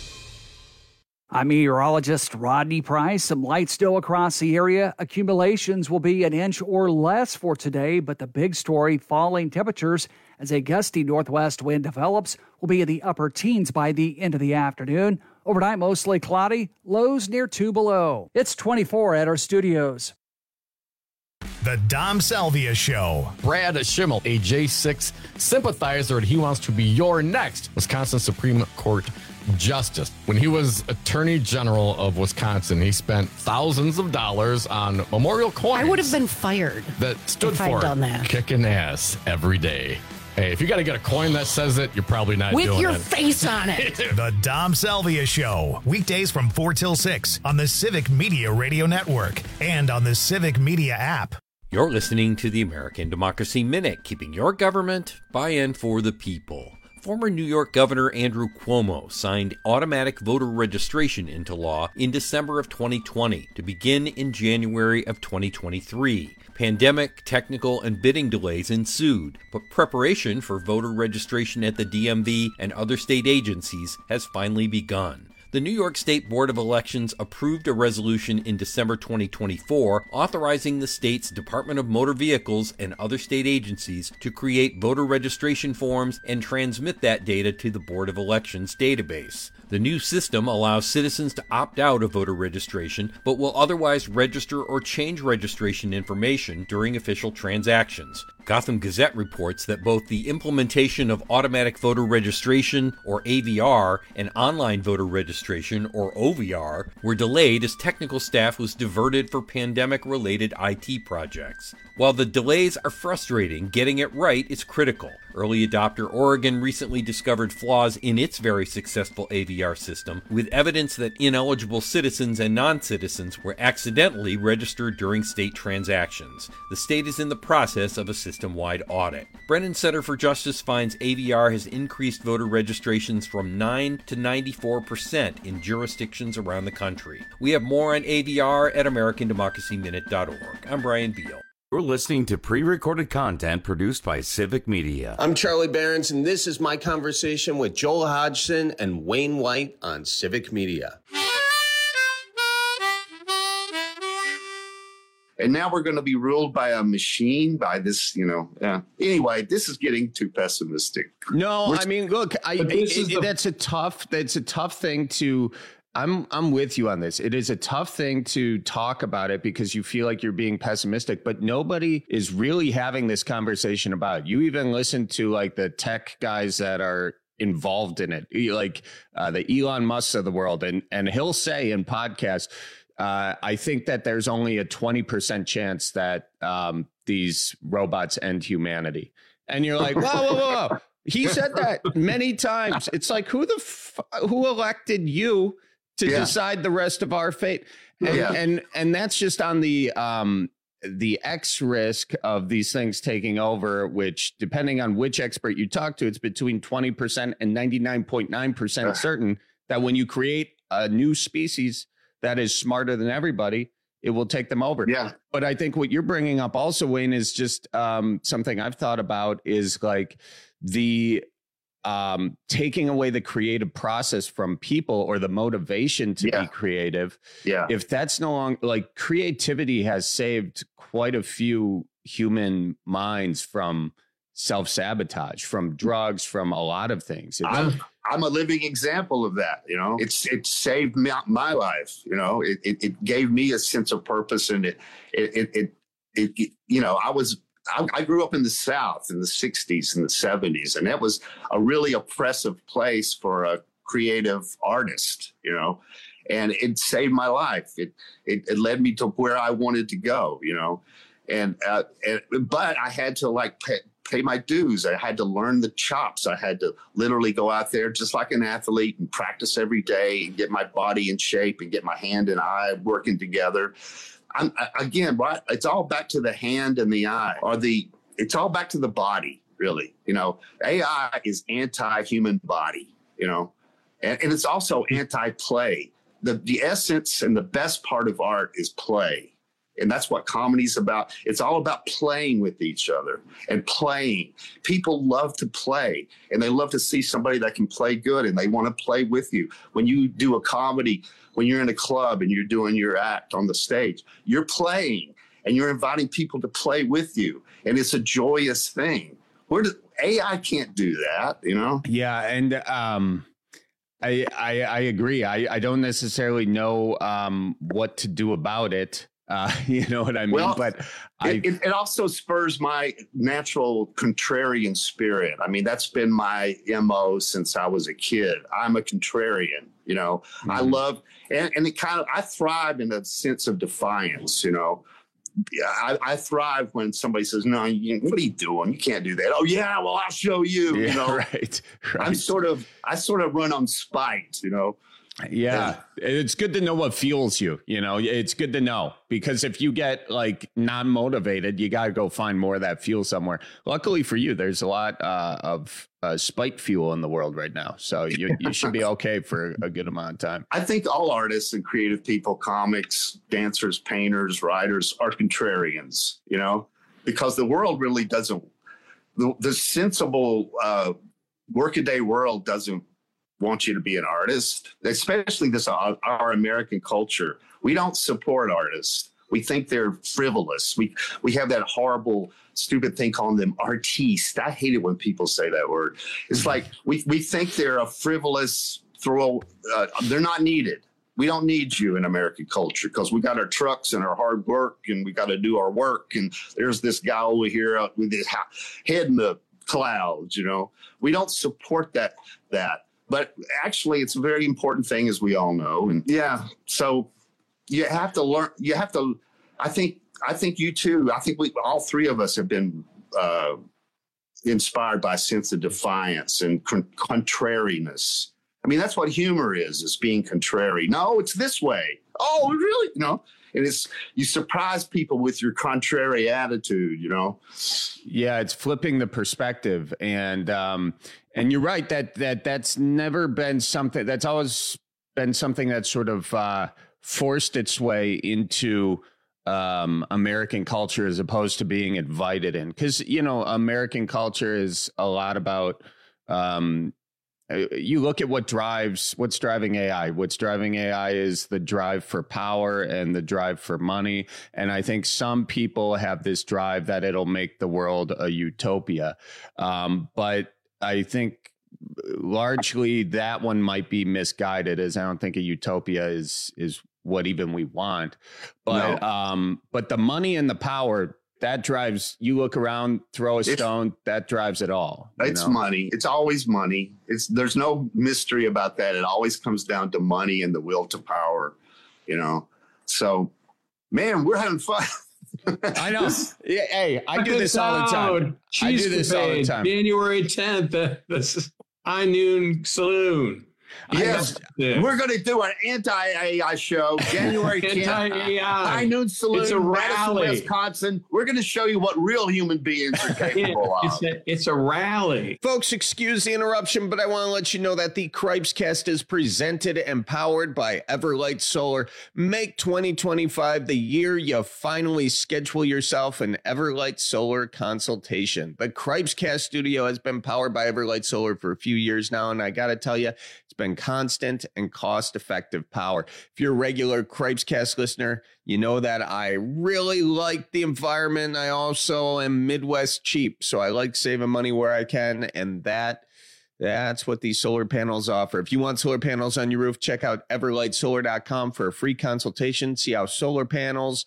S11: I'm meteorologist Rodney Price. Some light still across the area. Accumulations will be an inch or less for today, but the big story, falling temperatures as a gusty northwest wind develops, will be in the upper teens by the end of the afternoon. Overnight, mostly cloudy, lows near two below. It's twenty-four at our studios.
S1: The Dom Salvia Show.
S22: Brad Schimmel, a J six sympathizer, and he wants to be your next Wisconsin Supreme Court Justice. When he was Attorney General of Wisconsin, he spent thousands of dollars on memorial coins.
S23: I would have been fired
S22: that stood
S23: if
S22: for
S23: I'd done that.
S22: Kicking ass every day. Hey, if you got to get a coin that says it, you're probably not
S23: With
S22: doing it.
S23: your face on it.
S1: The Dom Salvia Show. Weekdays from four till six on the Civic Media Radio Network and on the Civic Media app.
S24: You're listening to the American Democracy Minute, keeping your government by and for the people. Former New York Governor Andrew Cuomo signed automatic voter registration into law in December of twenty twenty to begin in January of twenty twenty-three. Pandemic, technical, and bidding delays ensued, but preparation for voter registration at the D M V and other state agencies has finally begun. The New York State Board of Elections approved a resolution in December twenty twenty-four authorizing the state's Department of Motor Vehicles and other state agencies to create voter registration forms and transmit that data to the Board of Elections database. The new system allows citizens to opt out of voter registration, but will otherwise register or change registration information during official transactions. Gotham Gazette reports that both the implementation of automatic voter registration, or A V R, and online voter registration, or O V R, were delayed as technical staff was diverted for pandemic-related I T projects. While the delays are frustrating, getting it right is critical. Early adopter Oregon recently discovered flaws in its very successful A V R system, with evidence that ineligible citizens and non-citizens were accidentally registered during state transactions. The state is in the process of a system-wide audit. Brennan Center for Justice finds A V R has increased voter registrations from nine to ninety-four percent in jurisdictions around the country. We have more on A V R at American Democracy Minute dot org. I'm Brian Beal.
S13: You're listening to pre-recorded content produced by Civic Media.
S25: I'm Charlie Behrens, and this is my conversation with Joel Hodgson and Wayne White on Civic Media.
S16: And now we're going to be ruled by a machine, by this, you know. Yeah. Anyway, this is getting too pessimistic.
S17: No,
S16: We're,
S17: I mean, look, I, it, it, the, that's a tough. That's a tough thing to. I'm I'm with you on this. It is a tough thing to talk about it because you feel like you're being pessimistic, but nobody is really having this conversation about it. You even listen to like the tech guys that are involved in it, like uh, the Elon Musks of the world, and and he'll say in podcasts, uh, I think that there's only a twenty percent chance that um, these robots end humanity, and you're like, whoa, whoa, whoa, whoa. He said that many times. It's like, who the f- who elected you to yeah. decide the rest of our fate? And, yeah. and and that's just on the um the X risk of these things taking over, which depending on which expert you talk to, it's between twenty percent and ninety-nine point nine percent certain that when you create a new species that is smarter than everybody, it will take them over.
S16: Yeah.
S17: But I think what you're bringing up also, Wayne, is just um, something I've thought about is like the um, taking away the creative process from people or the motivation to yeah. be creative.
S16: Yeah.
S17: If that's no longer like creativity has saved quite a few human minds from self-sabotage, from drugs, from a lot of things. It's,
S16: I'm, I'm a living example of that. You know, it's, it saved me, my life. You know, it, it, it gave me a sense of purpose, and it, it, it, it, it, it you know, I was I, I grew up in the South in the sixties and the seventies, and that was a really oppressive place for a creative artist, you know, and it saved my life. It, it, it led me to where I wanted to go, you know, and, uh, and but I had to like pay, pay my dues. I had to learn the chops. I had to literally go out there just like an athlete and practice every day and get my body in shape and get my hand and eye working together. I'm, again, right, it's all back to the hand and the eye, or the, it's all back to the body, really. You know, A I is anti-human body, you know, and, and it's also anti-play. The, the essence and the best part of art is play. And that's what comedy's about. It's all about playing with each other and playing. People love to play, and they love to see somebody that can play good, and they want to play with you. When you do a comedy, when you're in a club and you're doing your act on the stage, you're playing and you're inviting people to play with you. And it's a joyous thing. Where does A I can't do that, you know?
S17: Yeah. And, um, I, I, I agree. I, I don't necessarily know, um, what to do about it. Uh, you know what I mean?
S16: Well,
S17: but I,
S16: it, it also spurs my natural contrarian spirit. I mean, that's been my M O since I was a kid. I'm a contrarian, you know, mm-hmm. I love, and, and it kind of, I thrive in a sense of defiance, you know. I, I thrive when somebody says, no, you, what are you doing? You can't do that. Oh yeah, well, I'll show you,
S17: yeah,
S16: you know.
S17: Right, right.
S16: I'm sort of, I sort of run on spite, you know.
S17: Yeah, it's good to know what fuels you. You know, it's good to know, because if you get like non-motivated, you got to go find more of that fuel somewhere. Luckily for you, there's a lot uh, of uh, spike fuel in the world right now. So you, you should be okay for a good amount of time.
S16: I think all artists and creative people, comics, dancers, painters, writers are contrarians, you know, because the world really doesn't, the, the sensible uh, workaday world doesn't want you to be an artist, especially this our, our American culture. We don't support artists. We think they're frivolous. We we have that horrible, stupid thing calling them artistes. I hate it when people say that word. It's like we we think they're a frivolous throw. Uh, they're not needed. We don't need you in American culture because we got our trucks and our hard work, and we got to do our work. And there's this guy over here with his head in the clouds. You know, we don't support that that. But actually, it's a very important thing, as we all know. And yeah, so you have to learn. You have to. I think. I think you too. I think we all three of us have been uh, inspired by a sense of defiance and con- contrariness. I mean, that's what humor is: is being contrary. No, it's this way. Oh, really? No. And it's, you surprise people with your contrary attitude, you know?
S17: Yeah, it's flipping the perspective. And um, and you're right that that that's never been something, that's always been something that's sort of uh, forced its way into um, American culture as opposed to being invited in. Because, you know, American culture is a lot about, um, you look at what drives, what's driving A I. What's driving A I is the drive for power and the drive for money. And I think some people have this drive that it'll make the world a utopia. Um, but I think largely that one might be misguided, as I don't think a utopia is is what even we want. But no. um, but the money and the power, that drives, you look around, throw a stone, it's, that drives it all.
S16: It's
S17: know?
S16: money. It's always money. It's there's no mystery about that. It always comes down to money and the will to power, you know. So, man, we're having fun.
S17: I know. Yeah, hey, I do this all the time. I do this all the time.
S15: January tenth, this is High Noon Saloon.
S16: Yes, we're going to do an anti-A I show, January tenth,
S15: anti-A I.
S16: High Noon Saloon,
S15: it's a rally.
S16: Madison, Wisconsin. We're going to show you what real human beings are capable
S15: it's
S16: of.
S15: A, it's a rally.
S17: Folks, excuse the interruption, but I want to let you know that the Cripescast is presented and powered by Everlight Solar. Make twenty twenty-five the year you finally schedule yourself an Everlight Solar consultation. The Cripescast studio has been powered by Everlight Solar for a few years now, and I got to tell you, it's been constant and cost-effective power. If you're a regular Cripescast listener, you know that I really like the environment. I also am Midwest cheap, so I like saving money where I can, and that that's what these solar panels offer. If you want solar panels on your roof, check out everlight solar dot com for a free consultation. See how solar panels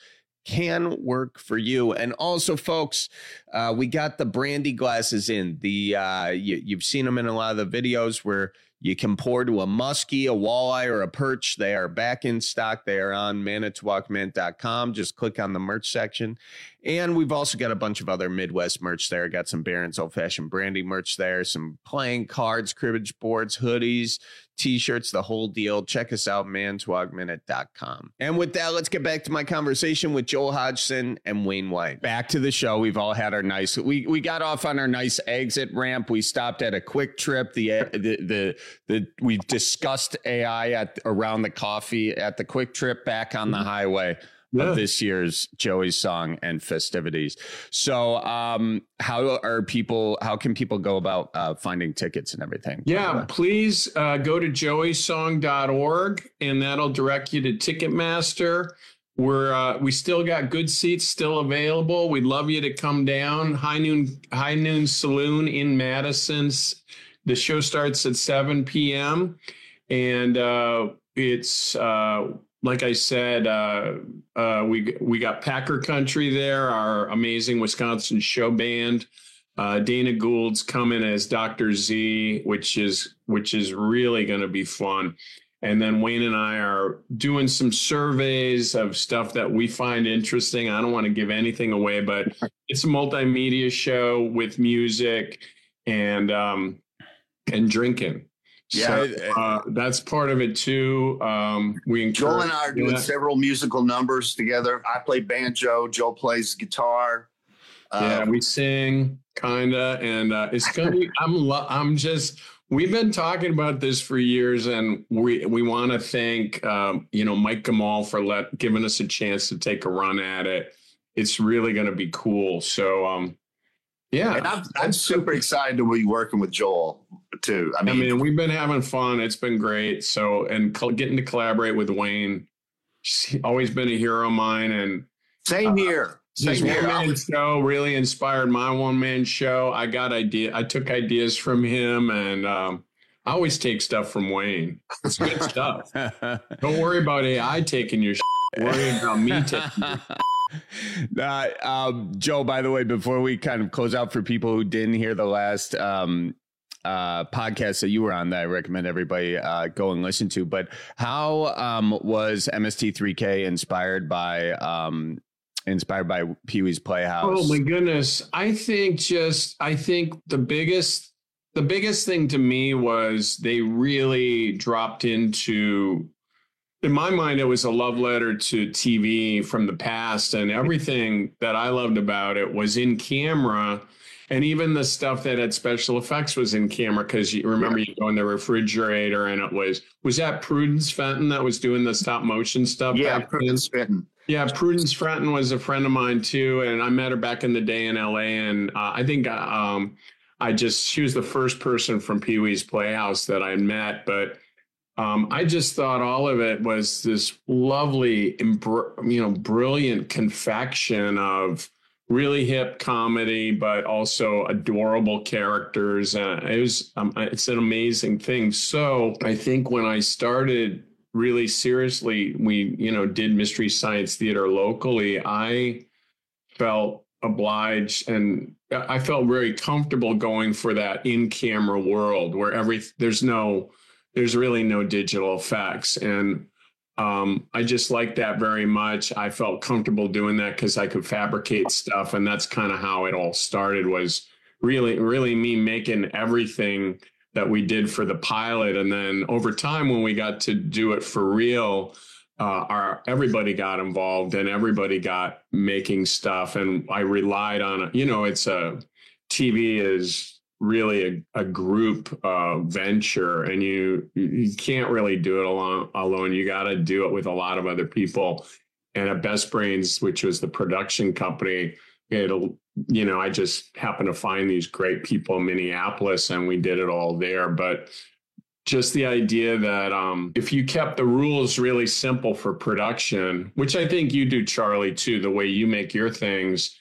S14: can work for you. And also, folks, uh, we got the brandy glasses in. The uh, you, you've seen them in a lot of the videos where you can pour to a muskie, a walleye, or a perch. They are back in stock. They are on manitowoc mint dot com. Just click on the merch section. And we've also got a bunch of other Midwest merch there. Got some Barron's Old Fashioned Brandy merch there, some playing cards, cribbage boards, hoodies, T-shirts, the whole deal. Check us out, manitowoc minute dot com. And with that, let's get back to my conversation with Joel Hodgson and Wayne White. Back to the show. We've all had our nice, we we got off on our nice exit ramp. We stopped at a Quick Trip. The the the, the we discussed A I at around the coffee at the Quick Trip, back on the highway of yeah. this year's Joey's Song and festivities. So um, how are people, how can people go about uh, finding tickets and everything?
S15: Yeah, please uh, go to joey song dot org and that'll direct you to Ticketmaster. We're, uh, we still got good seats still available. We'd love you to come down. High Noon, High Noon Saloon in Madison's. The show starts at seven p.m. and uh, it's, uh, like I said, uh, uh, we we got Packer Country there, our amazing Wisconsin show band. Uh, Dana Gould's coming as Doctor Z, which is which is really going to be fun. And then Wayne and I are doing some surveys of stuff that we find interesting. I don't want to give anything away, but it's a multimedia show with music and um, and drinking.
S16: Yeah,
S15: so, uh, that's part of it too. Um, we encourage,
S16: Joel and I are doing
S15: yeah.
S16: several musical numbers together. I play banjo. Joel plays guitar.
S15: Uh, yeah,
S16: Um,
S15: we sing kinda, and uh, it's gonna be. I'm. Lo- I'm just. We've been talking about this for years, and we we want to thank um, you know Mike Gamal for let giving us a chance to take a run at it. It's really going to be cool. So. Um, Yeah,
S16: and I'm, I'm super excited to be working with Joel too. I
S15: I
S16: mean,
S15: mean, we've been having fun. It's been great. So, and co- getting to collaborate with Wayne, he's always been a hero of mine. And
S16: same here.
S15: Uh, his
S16: Same here.
S15: one
S16: I
S15: man
S16: was-
S15: show really inspired my one man show. I got idea. I took ideas from him, and um, I always take stuff from Wayne. It's good stuff. Don't worry about A I taking your. Shit. Worry about me taking your.
S14: Uh, um, Joe, by the way, before we kind of close out, for people who didn't hear the last um, uh, podcast that you were on, that I recommend everybody uh, go and listen to. But how um, was M S T three K inspired by um, inspired by Pee Wee's Playhouse?
S15: Oh my goodness. I think just, I think the biggest, the biggest thing to me was they really dropped into, in my mind, it was a love letter to T V from the past, and everything that I loved about it was in camera. And even the stuff that had special effects was in camera, because you remember you go in the refrigerator and it was, was that Prudence Fenton that was doing the stop motion stuff?
S16: Yeah,
S15: back
S16: Prudence
S15: then?
S16: Fenton.
S15: Yeah, Prudence Fenton was a friend of mine too, and I met her back in the day in L A. And uh, I think um, I just she was the first person from Pee Wee's Playhouse that I met. But um, I just thought all of it was this lovely, you know, brilliant confection of really hip comedy, but also adorable characters. Uh, it was um, it's an amazing thing. So I think when I started really seriously, we, you know, did Mystery Science Theater locally, I felt obliged and I felt very comfortable going for that in-camera world where every, there's no, there's really no digital effects. And um, I just liked that very much. I felt comfortable doing that because I could fabricate stuff. And that's kind of how it all started, was really, really me making everything that we did for the pilot. And then over time, when we got to do it for real, uh, our everybody got involved and everybody got making stuff. And I relied on it. You know, it's a T V is really a, a group uh, venture, and you you can't really do it alone. Alone, you got to do it with a lot of other people. And at Best Brains, which was the production company, it'll. You know, I just happened to find these great people in Minneapolis and we did it all there. But just the idea that um, if you kept the rules really simple for production, which I think you do, Charlie, too, the way you make your things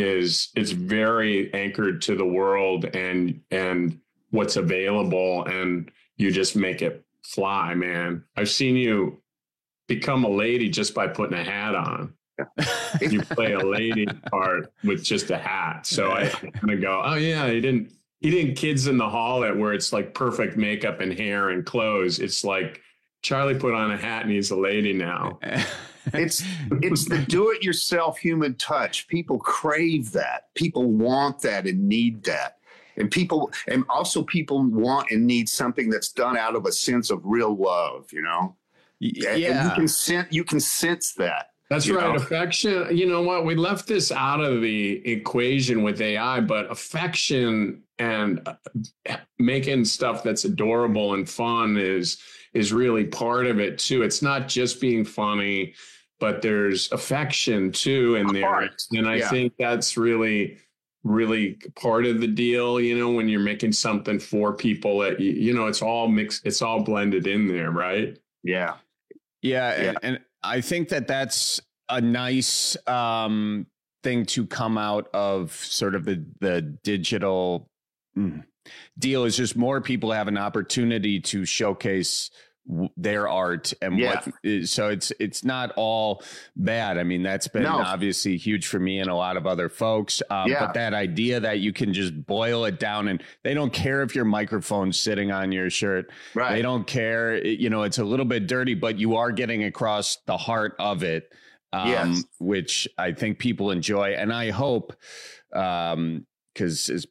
S15: is it's very anchored to the world and and what's available, and you just make it fly, man. I've seen you become a lady just by putting a hat on. you play a lady part with just a hat. So I kind of go, oh yeah, he didn't, he didn't Kids in the Hall it where it's like perfect makeup and hair and clothes. It's like Charlie put on a hat and he's a lady now.
S16: It's it's the do-it-yourself human touch. People crave that. People want that and need that. And people, and also people want and need something that's done out of a sense of real love, you know?
S17: Yeah.
S16: And you can sense, you can sense that.
S15: That's right. Know? Affection. You know what? We left this out of the equation with A I, but affection and making stuff that's adorable and fun is, is really part of it too. It's not just being funny, but there's affection too in there. And I yeah. think that's really, really part of the deal, you know, when you're making something for people that, you, you know, it's all mixed, it's all blended in there, right?
S16: Yeah.
S17: Yeah. yeah. And, and I think that that's a nice um, thing to come out of sort of the, the digital mm, deal is just more people have an opportunity to showcase their art and yeah. what so it's it's not all bad. I mean, that's been no. obviously huge for me and a lot of other folks. Um, yeah. But that idea that you can just boil it down and they don't care if your microphone's sitting on your shirt. Right. They don't care. You know, it's a little bit dirty, but you are getting across the heart of it, um, yes. which I think people enjoy. And I hope um, because as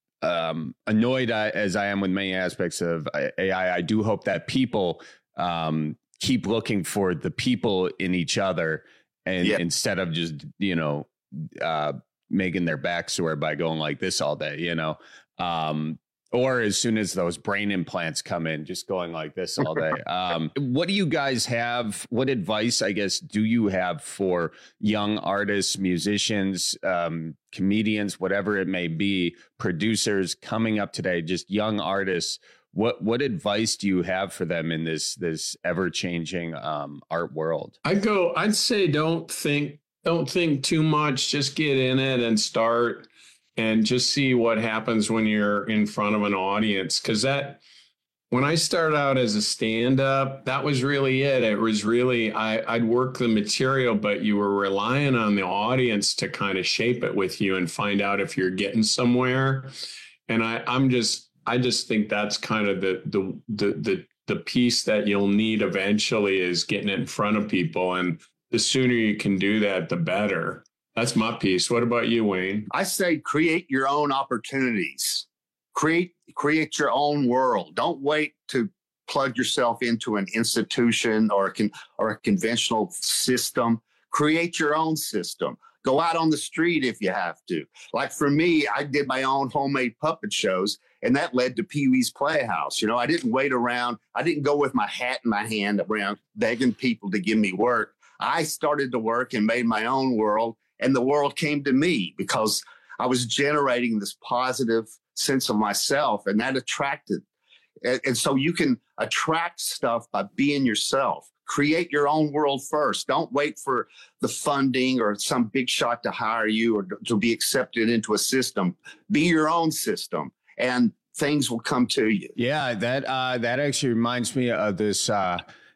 S17: Um, annoyed as I am with many aspects of A I, I do hope that people um, keep looking for the people in each other, and yeah. instead of just, you know, uh, making their back sore by going like this all day, you know, um, or as soon as those brain implants come in, just going like this all day. Um, what do you guys have? What advice, I guess, do you have for young artists, musicians, um, comedians, whatever it may be, producers coming up today, just young artists? What what advice do you have for them in this this ever changing um, art world?
S15: I go. I'd say don't think don't think too much. Just get in it and start. And just see what happens when you're in front of an audience. Because that, when I started out as a stand-up, that was really it. It was really, I, I'd work the material, but you were relying on the audience to kind of shape it with you and find out if you're getting somewhere. And I, I'm just, I just think that's kind of the, the, the, the, the piece that you'll need eventually is getting it in front of people. And the sooner you can do that, the better. That's my piece. What about you, Wayne?
S16: I say create your own opportunities. Create create your own world. Don't wait to plug yourself into an institution or a, con, or a conventional system. Create your own system. Go out on the street if you have to. Like for me, I did my own homemade puppet shows, and that led to Pee Wee's Playhouse. You know, I didn't wait around. I didn't go with my hat in my hand around begging people to give me work. I started to work and made my own world. And the world came to me because I was generating this positive sense of myself, and that attracted. And, and so you can attract stuff by being yourself. Create your own world first. Don't wait for the funding or some big shot to hire you or to be accepted into a system. Be your own system, and things will come to you.
S17: Yeah, that uh, that actually reminds me of this. Uh,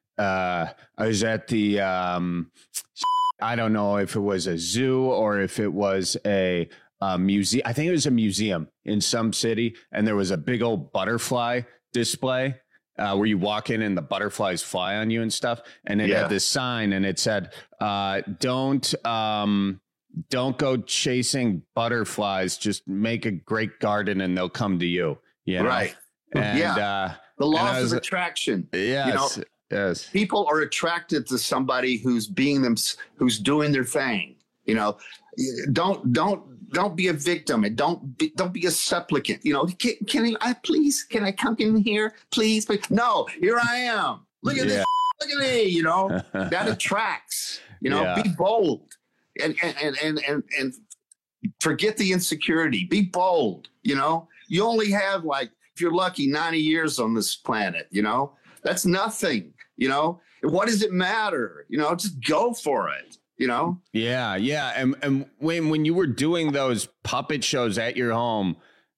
S17: uh, I was at the. Um, I don't know if it was a zoo or if it was a, a museum. I think it was a museum in some city. And there was a big old butterfly display uh, where you walk in and the butterflies fly on you and stuff. And it yeah. had this sign and it said, uh, don't um, don't go chasing butterflies. Just make a great garden and they'll come to you. You know?
S16: Right.
S17: And,
S16: yeah.
S17: Uh,
S16: the laws
S17: was,
S16: of attraction.
S17: Yes.
S16: You know?
S17: Yes.
S16: People are attracted to somebody who's being them, who's doing their thing. You know, don't don't don't be a victim and don't be, don't be a supplicant. You know, can, can I please? Can I come in here, please? please? No, here I am. Look at yeah. this. Look at me. You know, that attracts. You know, yeah. be bold and and and and and and forget the insecurity. Be bold. You know, you only have like, if you're lucky, ninety years on this planet. You know, that's nothing. You know, what does it matter? You know, just go for it, you know?
S17: Yeah, yeah. And, and when, when you were doing those puppet shows at your home,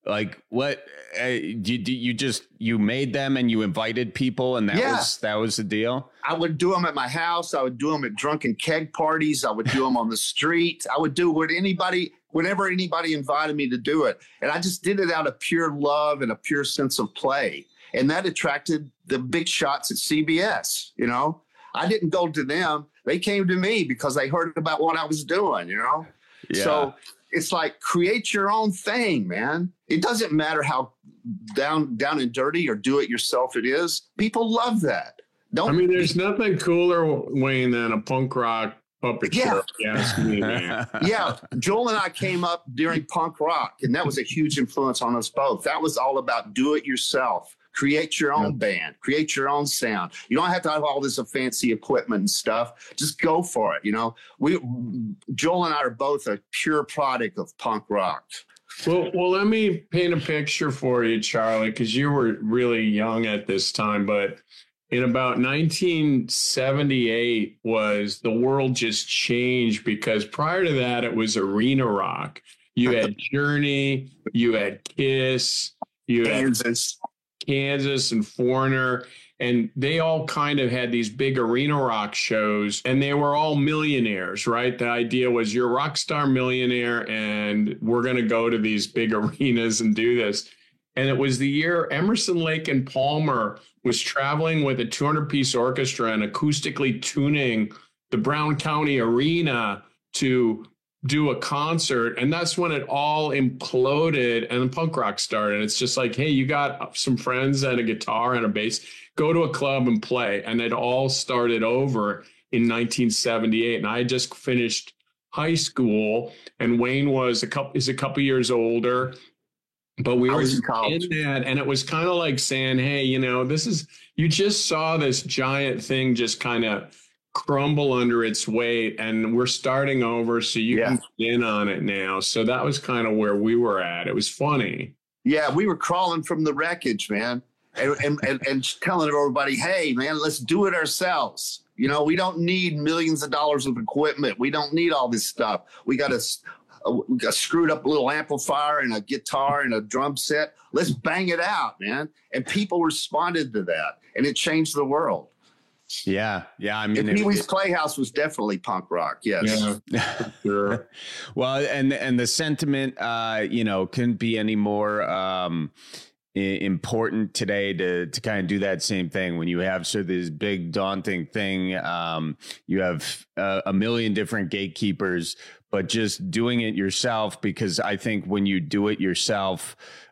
S17: Like what? Uh, you, you just you made them and you invited people, and that
S16: Yeah.
S17: was that was the deal.
S16: I would do them at my house. I would do them at drunken keg parties. I would do them on the street. I would do what anybody, whenever anybody invited me to do it. And I just did it out of pure love and a pure sense of play. And that attracted the big shots at C B S. You know, I didn't go to them. They came to me because they heard about what I was doing, you know?
S17: Yeah.
S16: So it's like, create your own thing, man. It doesn't matter how down, down and dirty or do it yourself it is. People love that. Don't
S15: I mean, there's nothing cooler, Wayne, than a punk rock puppet
S16: Yeah.
S15: show. if you ask me, man.
S16: Yeah, Joel and I came up during punk rock, and that was a huge influence on us both. That was all about do it yourself. Create your own band, create your own sound. You don't have to have all this fancy equipment and stuff. Just go for it. You know, we, Joel and I are both a pure product of punk rock.
S15: Well, well, let me paint a picture for you, Charlie, because you were really young at this time. But in about nineteen seventy-eight, was the world just changed, because prior to that, it was arena rock. You had Journey, you had Kiss, you had
S16: Kansas.
S15: Kansas and Foreigner, and they all kind of had these big arena rock shows, and they were all millionaires, right? The idea was you're a rock star millionaire, and we're going to go to these big arenas and do this. And it was the year Emerson, Lake and Palmer was traveling with a two hundred piece orchestra and acoustically tuning the Brown County Arena to do a concert, and that's when it all imploded and punk rock started. It's just like, hey, you got some friends and a guitar and a bass, go to a club and play. And it all started over in nineteen seventy-eight. And I just finished high school, and Wayne was a couple is a couple years older, but we
S16: I
S15: were
S16: was in college.
S15: in that, and it was kind of like saying, hey, you know, this is, you just saw this giant thing just kind of crumble under its weight, and we're starting over, so you
S16: Yeah.
S15: can get in on it now. So that was kind of where we were at. It was funny.
S16: Yeah, we were crawling from the wreckage, man, and, and, and, and telling everybody, hey, man, let's do it ourselves. You know, we don't need millions of dollars of equipment. We don't need all this stuff. We got a, a, we got a screwed up little amplifier and a guitar and a drum set. Let's bang it out, man. And people responded to that, and it changed the world.
S17: Yeah, yeah. I mean,
S16: And Pee Wee's
S17: it-
S16: Playhouse was definitely punk rock. Yes.
S15: Yeah, sure.
S17: well, and and the sentiment, uh, you know, couldn't be any more um, i- important today to to kind of do that same thing. When you have sort of this big daunting thing, um, you have uh, a million different gatekeepers, but just doing it yourself. Because I think when you do it yourself,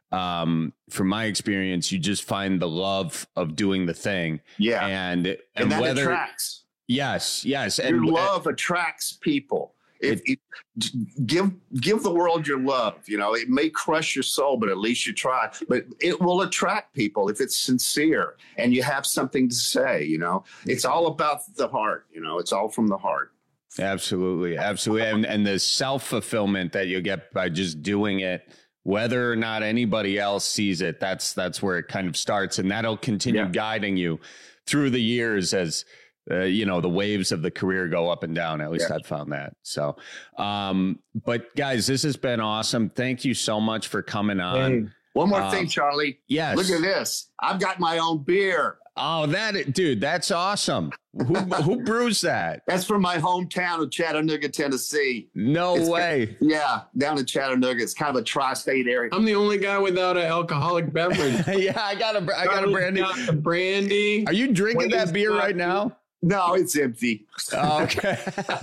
S17: um, from my experience, you just find the love of doing the thing.
S16: Yeah.
S17: And and,
S16: And that
S17: whether
S16: attracts.
S17: yes, yes,
S16: Your
S17: and
S16: love attracts people. If it, give give the world your love, you know, it may crush your soul, but at least you try. But it will attract people if it's sincere and you have something to say. You know, it's all about the heart. You know, it's all from the heart.
S17: Absolutely, absolutely, and and the self fulfillment that you get by just doing it, whether or not anybody else sees it, that's that's where it kind of starts, and that'll continue
S16: Yeah.
S17: guiding you through the years as uh, you know the waves of the career go up and down. At least
S16: Yeah.
S17: I've found that. So, um, but guys, this has been awesome. Thank you so much for coming on.
S16: Hey, one more
S17: Uh,
S16: thing, Charlie.
S17: yes.
S16: Look at this. I've got my own beer.
S17: Oh, that dude, that's awesome. Who who brews that?
S16: That's from my hometown of Chattanooga, Tennessee.
S17: No
S16: It's-
S17: way.
S16: Yeah, down in Chattanooga. It's kind of a tri-state area.
S15: I'm the only guy without an alcoholic beverage.
S17: Yeah, I got a I got a brandy.
S15: Got the brandy.
S17: Are you drinking that
S15: Wayne's
S17: beer
S15: got-
S17: right now?
S16: No, it's empty.
S17: Oh, okay.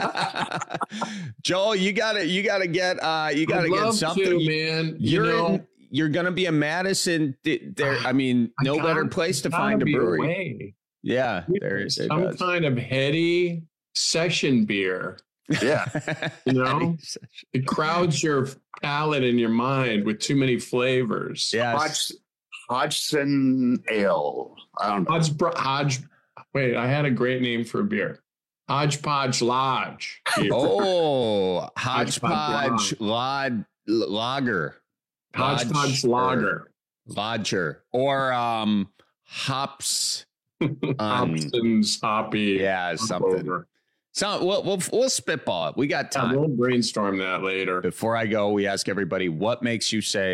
S17: Joel, you gotta you gotta get uh you gotta
S15: I'd
S17: get
S15: love
S17: something.
S15: to, man. You
S17: You're
S15: know,
S17: in, you're gonna be in Madison. Th- There, I mean,
S15: I
S17: no
S15: gotta-
S17: better place to
S15: gotta
S17: find a
S15: be
S17: brewery.
S15: away.
S17: Yeah, there is. it
S15: Some
S17: does.
S15: kind of heady session beer.
S16: Yeah.
S15: You know, it crowds your palate and your mind with too many flavors.
S17: Yes.
S16: Hodge, Hodgson Ale. I don't know.
S15: Hodge, Hodge. Wait, I had a great name for a beer. Hodgepodge Lodge. beer.
S17: Oh,
S15: Hodgepodge
S17: hodgepodge lod lager.
S15: Hodgepodge
S17: Lodge-
S15: Lager.
S17: Lodger or um hops. on-
S15: Hobson's Hoppy.
S17: Yeah, something.
S15: Over.
S17: So we'll, we'll we'll spitball it. We got
S15: Yeah,
S17: time.
S15: we'll brainstorm that later.
S17: Before I go, we ask everybody what makes you say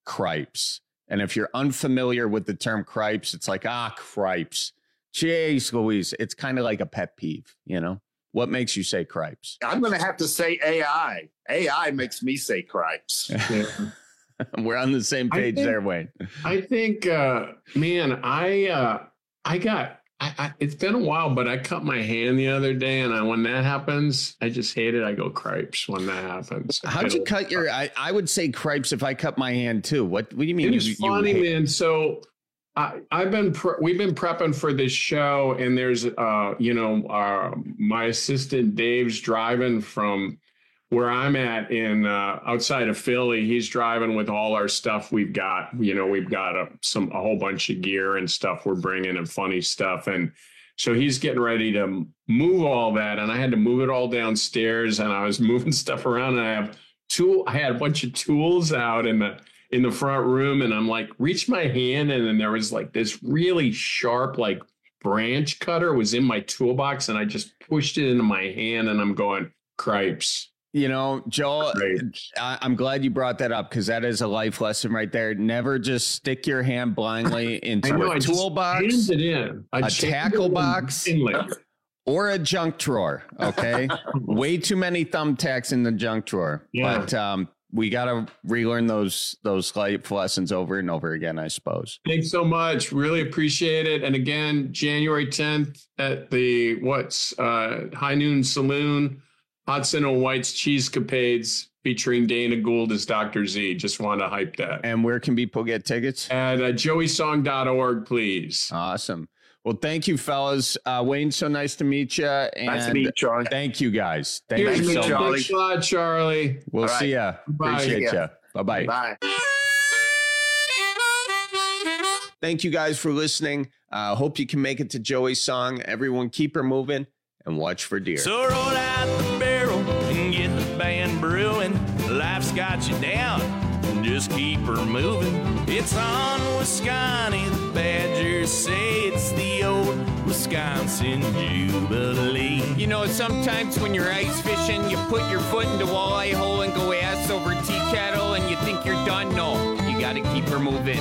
S17: cripes. And if you're unfamiliar with the term cripes, it's like, ah, cripes. Jeez Louise, it's kind of like a pet peeve, you know? What makes you say cripes?
S16: I'm going to have to say A I. A I makes me say cripes.
S15: Yeah.
S17: We're on the same page
S15: think,
S17: there, Wayne.
S15: I think, uh, man, I uh, I got, I, I, it's been a while, but I cut my hand the other day. And I, when that happens, I just hate it. I go cripes when that happens.
S17: How'd you cut your, I, I would say cripes if I cut my hand too. What, what do you mean?
S15: It's
S17: you,
S15: funny,
S17: you
S15: man. So I, I've been, pre- we've been prepping for this show, and there's, uh, you know, uh, my assistant Dave's driving from where I'm at in uh, outside of Philly. He's driving with all our stuff we've got. You know, we've got a, some a whole bunch of gear and stuff we're bringing and funny stuff, and so he's getting ready to move all that, and I had to move it all downstairs, and I was moving stuff around, and I have tool. I had a bunch of tools out in the. in the front room, and I'm like, reach my hand, and then there was like this really sharp like branch cutter was in my toolbox, and I just pushed it into my hand, and I'm going, cripes.
S17: You know, Joel, I, I'm glad you brought that up, because that is a life lesson right there. Never just stick your hand blindly into
S15: know,
S17: a
S15: I
S17: toolbox,
S15: it in.
S17: a tackle box, or a junk drawer. Okay, way too many thumbtacks in the junk drawer.
S15: Yeah.
S17: But um, we got to relearn those those life lessons over and over again, I suppose.
S15: Thanks so much. Really appreciate it. And again, January tenth at the what's uh, High Noon Saloon, Hudson and White's Cheesecapades, featuring Dana Gould as Doctor Z. Just want to hype that.
S17: And where can people get tickets?
S15: At uh, joey song dot org, please.
S17: Awesome. Well, thank you, fellas. Uh, Wayne, so nice to meet you. And
S16: nice to meet you, Charlie.
S17: Thank you, guys. Thank
S15: Here's
S17: you
S15: me,
S17: so
S15: Charlie.
S17: much.
S15: Thanks a lot, Charlie.
S17: We'll
S16: All
S17: see
S16: right.
S17: ya.
S15: Bye.
S17: Appreciate
S16: Yeah.
S17: you. Bye-bye.
S16: Bye.
S17: Thank you guys for listening. Uh, hope you can make it to Joey's song. Everyone keep her moving and watch for deer.
S6: So roll out the barrel and get the band brewing. Life's got you down, just keep her moving. It's on Wisconsin, the Badgers say it's the old Wisconsin Jubilee.
S7: You know, sometimes when you're ice fishing, you put your foot in the walleye hole and go ass over tea kettle and you think you're done. No, you got to keep her moving.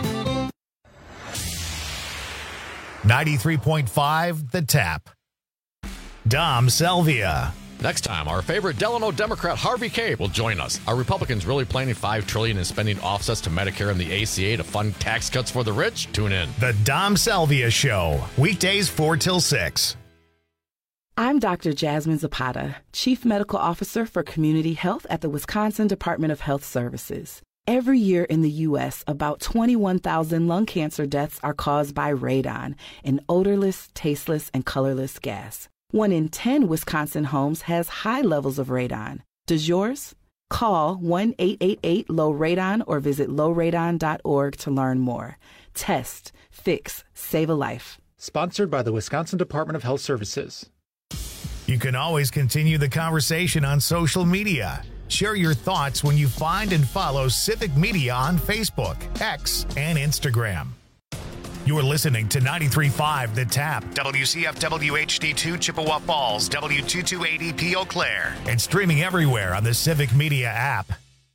S1: ninety-three point five The Tap. Dom Salvia.
S22: Next time, our favorite Delano Democrat Harvey Kaye will join us. Are Republicans really planning five trillion dollars in spending offsets to Medicare and the A C A to fund tax cuts for the rich? Tune in.
S1: The Dom Salvia Show, weekdays four till six.
S8: I'm Doctor Jasmine Zapata, Chief Medical Officer for Community Health at the Wisconsin Department of Health Services. Every year in the U S, about twenty-one thousand lung cancer deaths are caused by radon, an odorless, tasteless, and colorless gas. One in ten Wisconsin homes has high levels of radon. Does yours? Call one eight eight eight low radon or visit low radon dot org to learn more. Test, fix, save a life.
S9: Sponsored by the Wisconsin Department of Health Services.
S1: You can always continue the conversation on social media. Share your thoughts when you find and follow Civic Media on Facebook, X, and Instagram. You're listening to ninety-three point five The Tap, W C F W H D two Chippewa Falls, W two two eight E P Eau Claire, and streaming everywhere on the Civic Media app.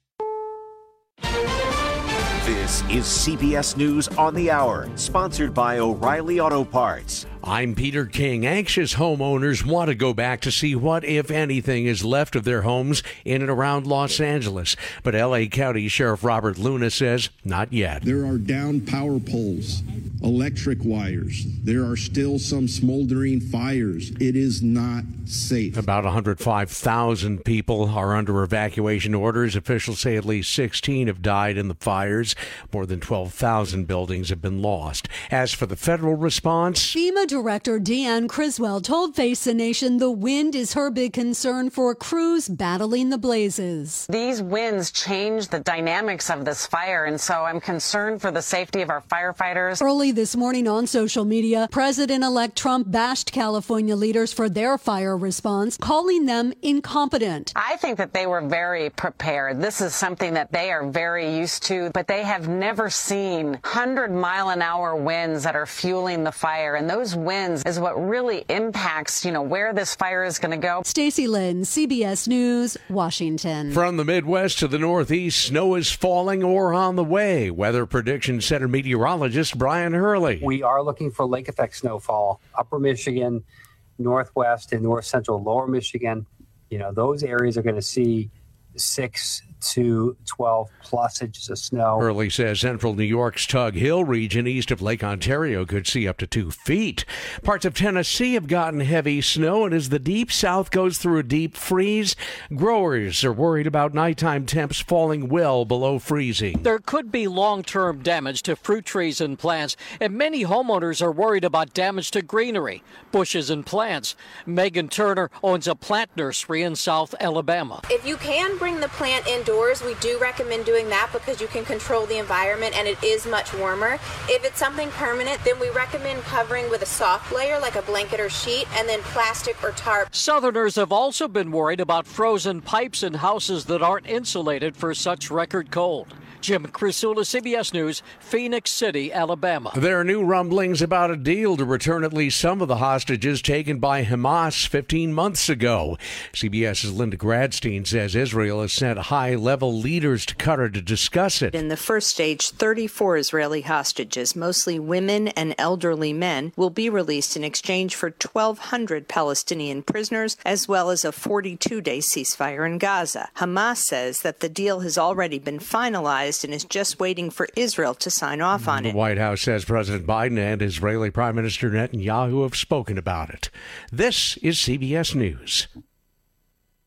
S2: This is C B S News on the Hour, sponsored by O'Reilly Auto Parts.
S3: I'm Peter King. Anxious homeowners want to go back to see what, if anything, is left of their homes in and around Los Angeles. But L A County Sheriff Robert Luna says not yet.
S10: There are downed power poles, electric wires. There are still some smoldering fires. It is not safe.
S3: About one hundred five thousand people are under evacuation orders. Officials say at least sixteen have died in the fires. More than twelve thousand buildings have been lost. As for the federal response,
S26: FEMA Director Deanne Criswell told Face the Nation the wind is her big concern for crews battling the blazes.
S27: These winds change the dynamics of this fire, and so I'm concerned for the safety of our firefighters.
S26: Early Early this morning on social media, President-elect Trump bashed California leaders for their fire response, calling them incompetent.
S4: I think that they were very prepared. This is something that they are very used to, but they have never seen one hundred mile an hour winds that are fueling the fire. And those winds is what really impacts, you know, where this fire is going to go.
S26: Stacey Lynn, C B S News, Washington.
S3: From the Midwest to the Northeast, snow is falling or on the way. Weather Prediction Center meteorologist Brian Hurley.
S5: We are looking for lake effect snowfall, upper Michigan, northwest and north central lower Michigan. You know, those areas are going to see six to twelve plus inches of snow.
S3: Hurley says central New York's Tug Hill region east of Lake Ontario could see up to two feet. Parts of Tennessee have gotten heavy snow, and as the deep south goes through a deep freeze, growers are worried about nighttime temps falling well below freezing.
S12: There could be long-term damage to fruit trees and plants, and many homeowners are worried about damage to greenery, bushes and plants. Megan Turner owns a plant nursery in South Alabama.
S18: If you can bring the plant indoors, we do recommend doing that because you can control the environment and it is much warmer. If it's something permanent, then we recommend covering with a soft layer like a blanket or sheet and then plastic or tarp.
S12: Southerners have also been worried about frozen pipes in houses that aren't insulated for such record cold. Jim Crisula, C B S News, Phoenix City, Alabama.
S3: There are new rumblings about a deal to return at least some of the hostages taken by Hamas fifteen months ago. CBS's Linda Gradstein says Israel has sent high-level leaders to Qatar to discuss it.
S19: In the first stage, thirty-four Israeli hostages, mostly women and elderly men, will be released in exchange for twelve hundred Palestinian prisoners, as well as a forty-two day ceasefire in Gaza. Hamas says that the deal has already been finalized and is just waiting for Israel to sign off on it.
S3: The White House says President Biden and Israeli Prime Minister Netanyahu have spoken about it. This is C B S News.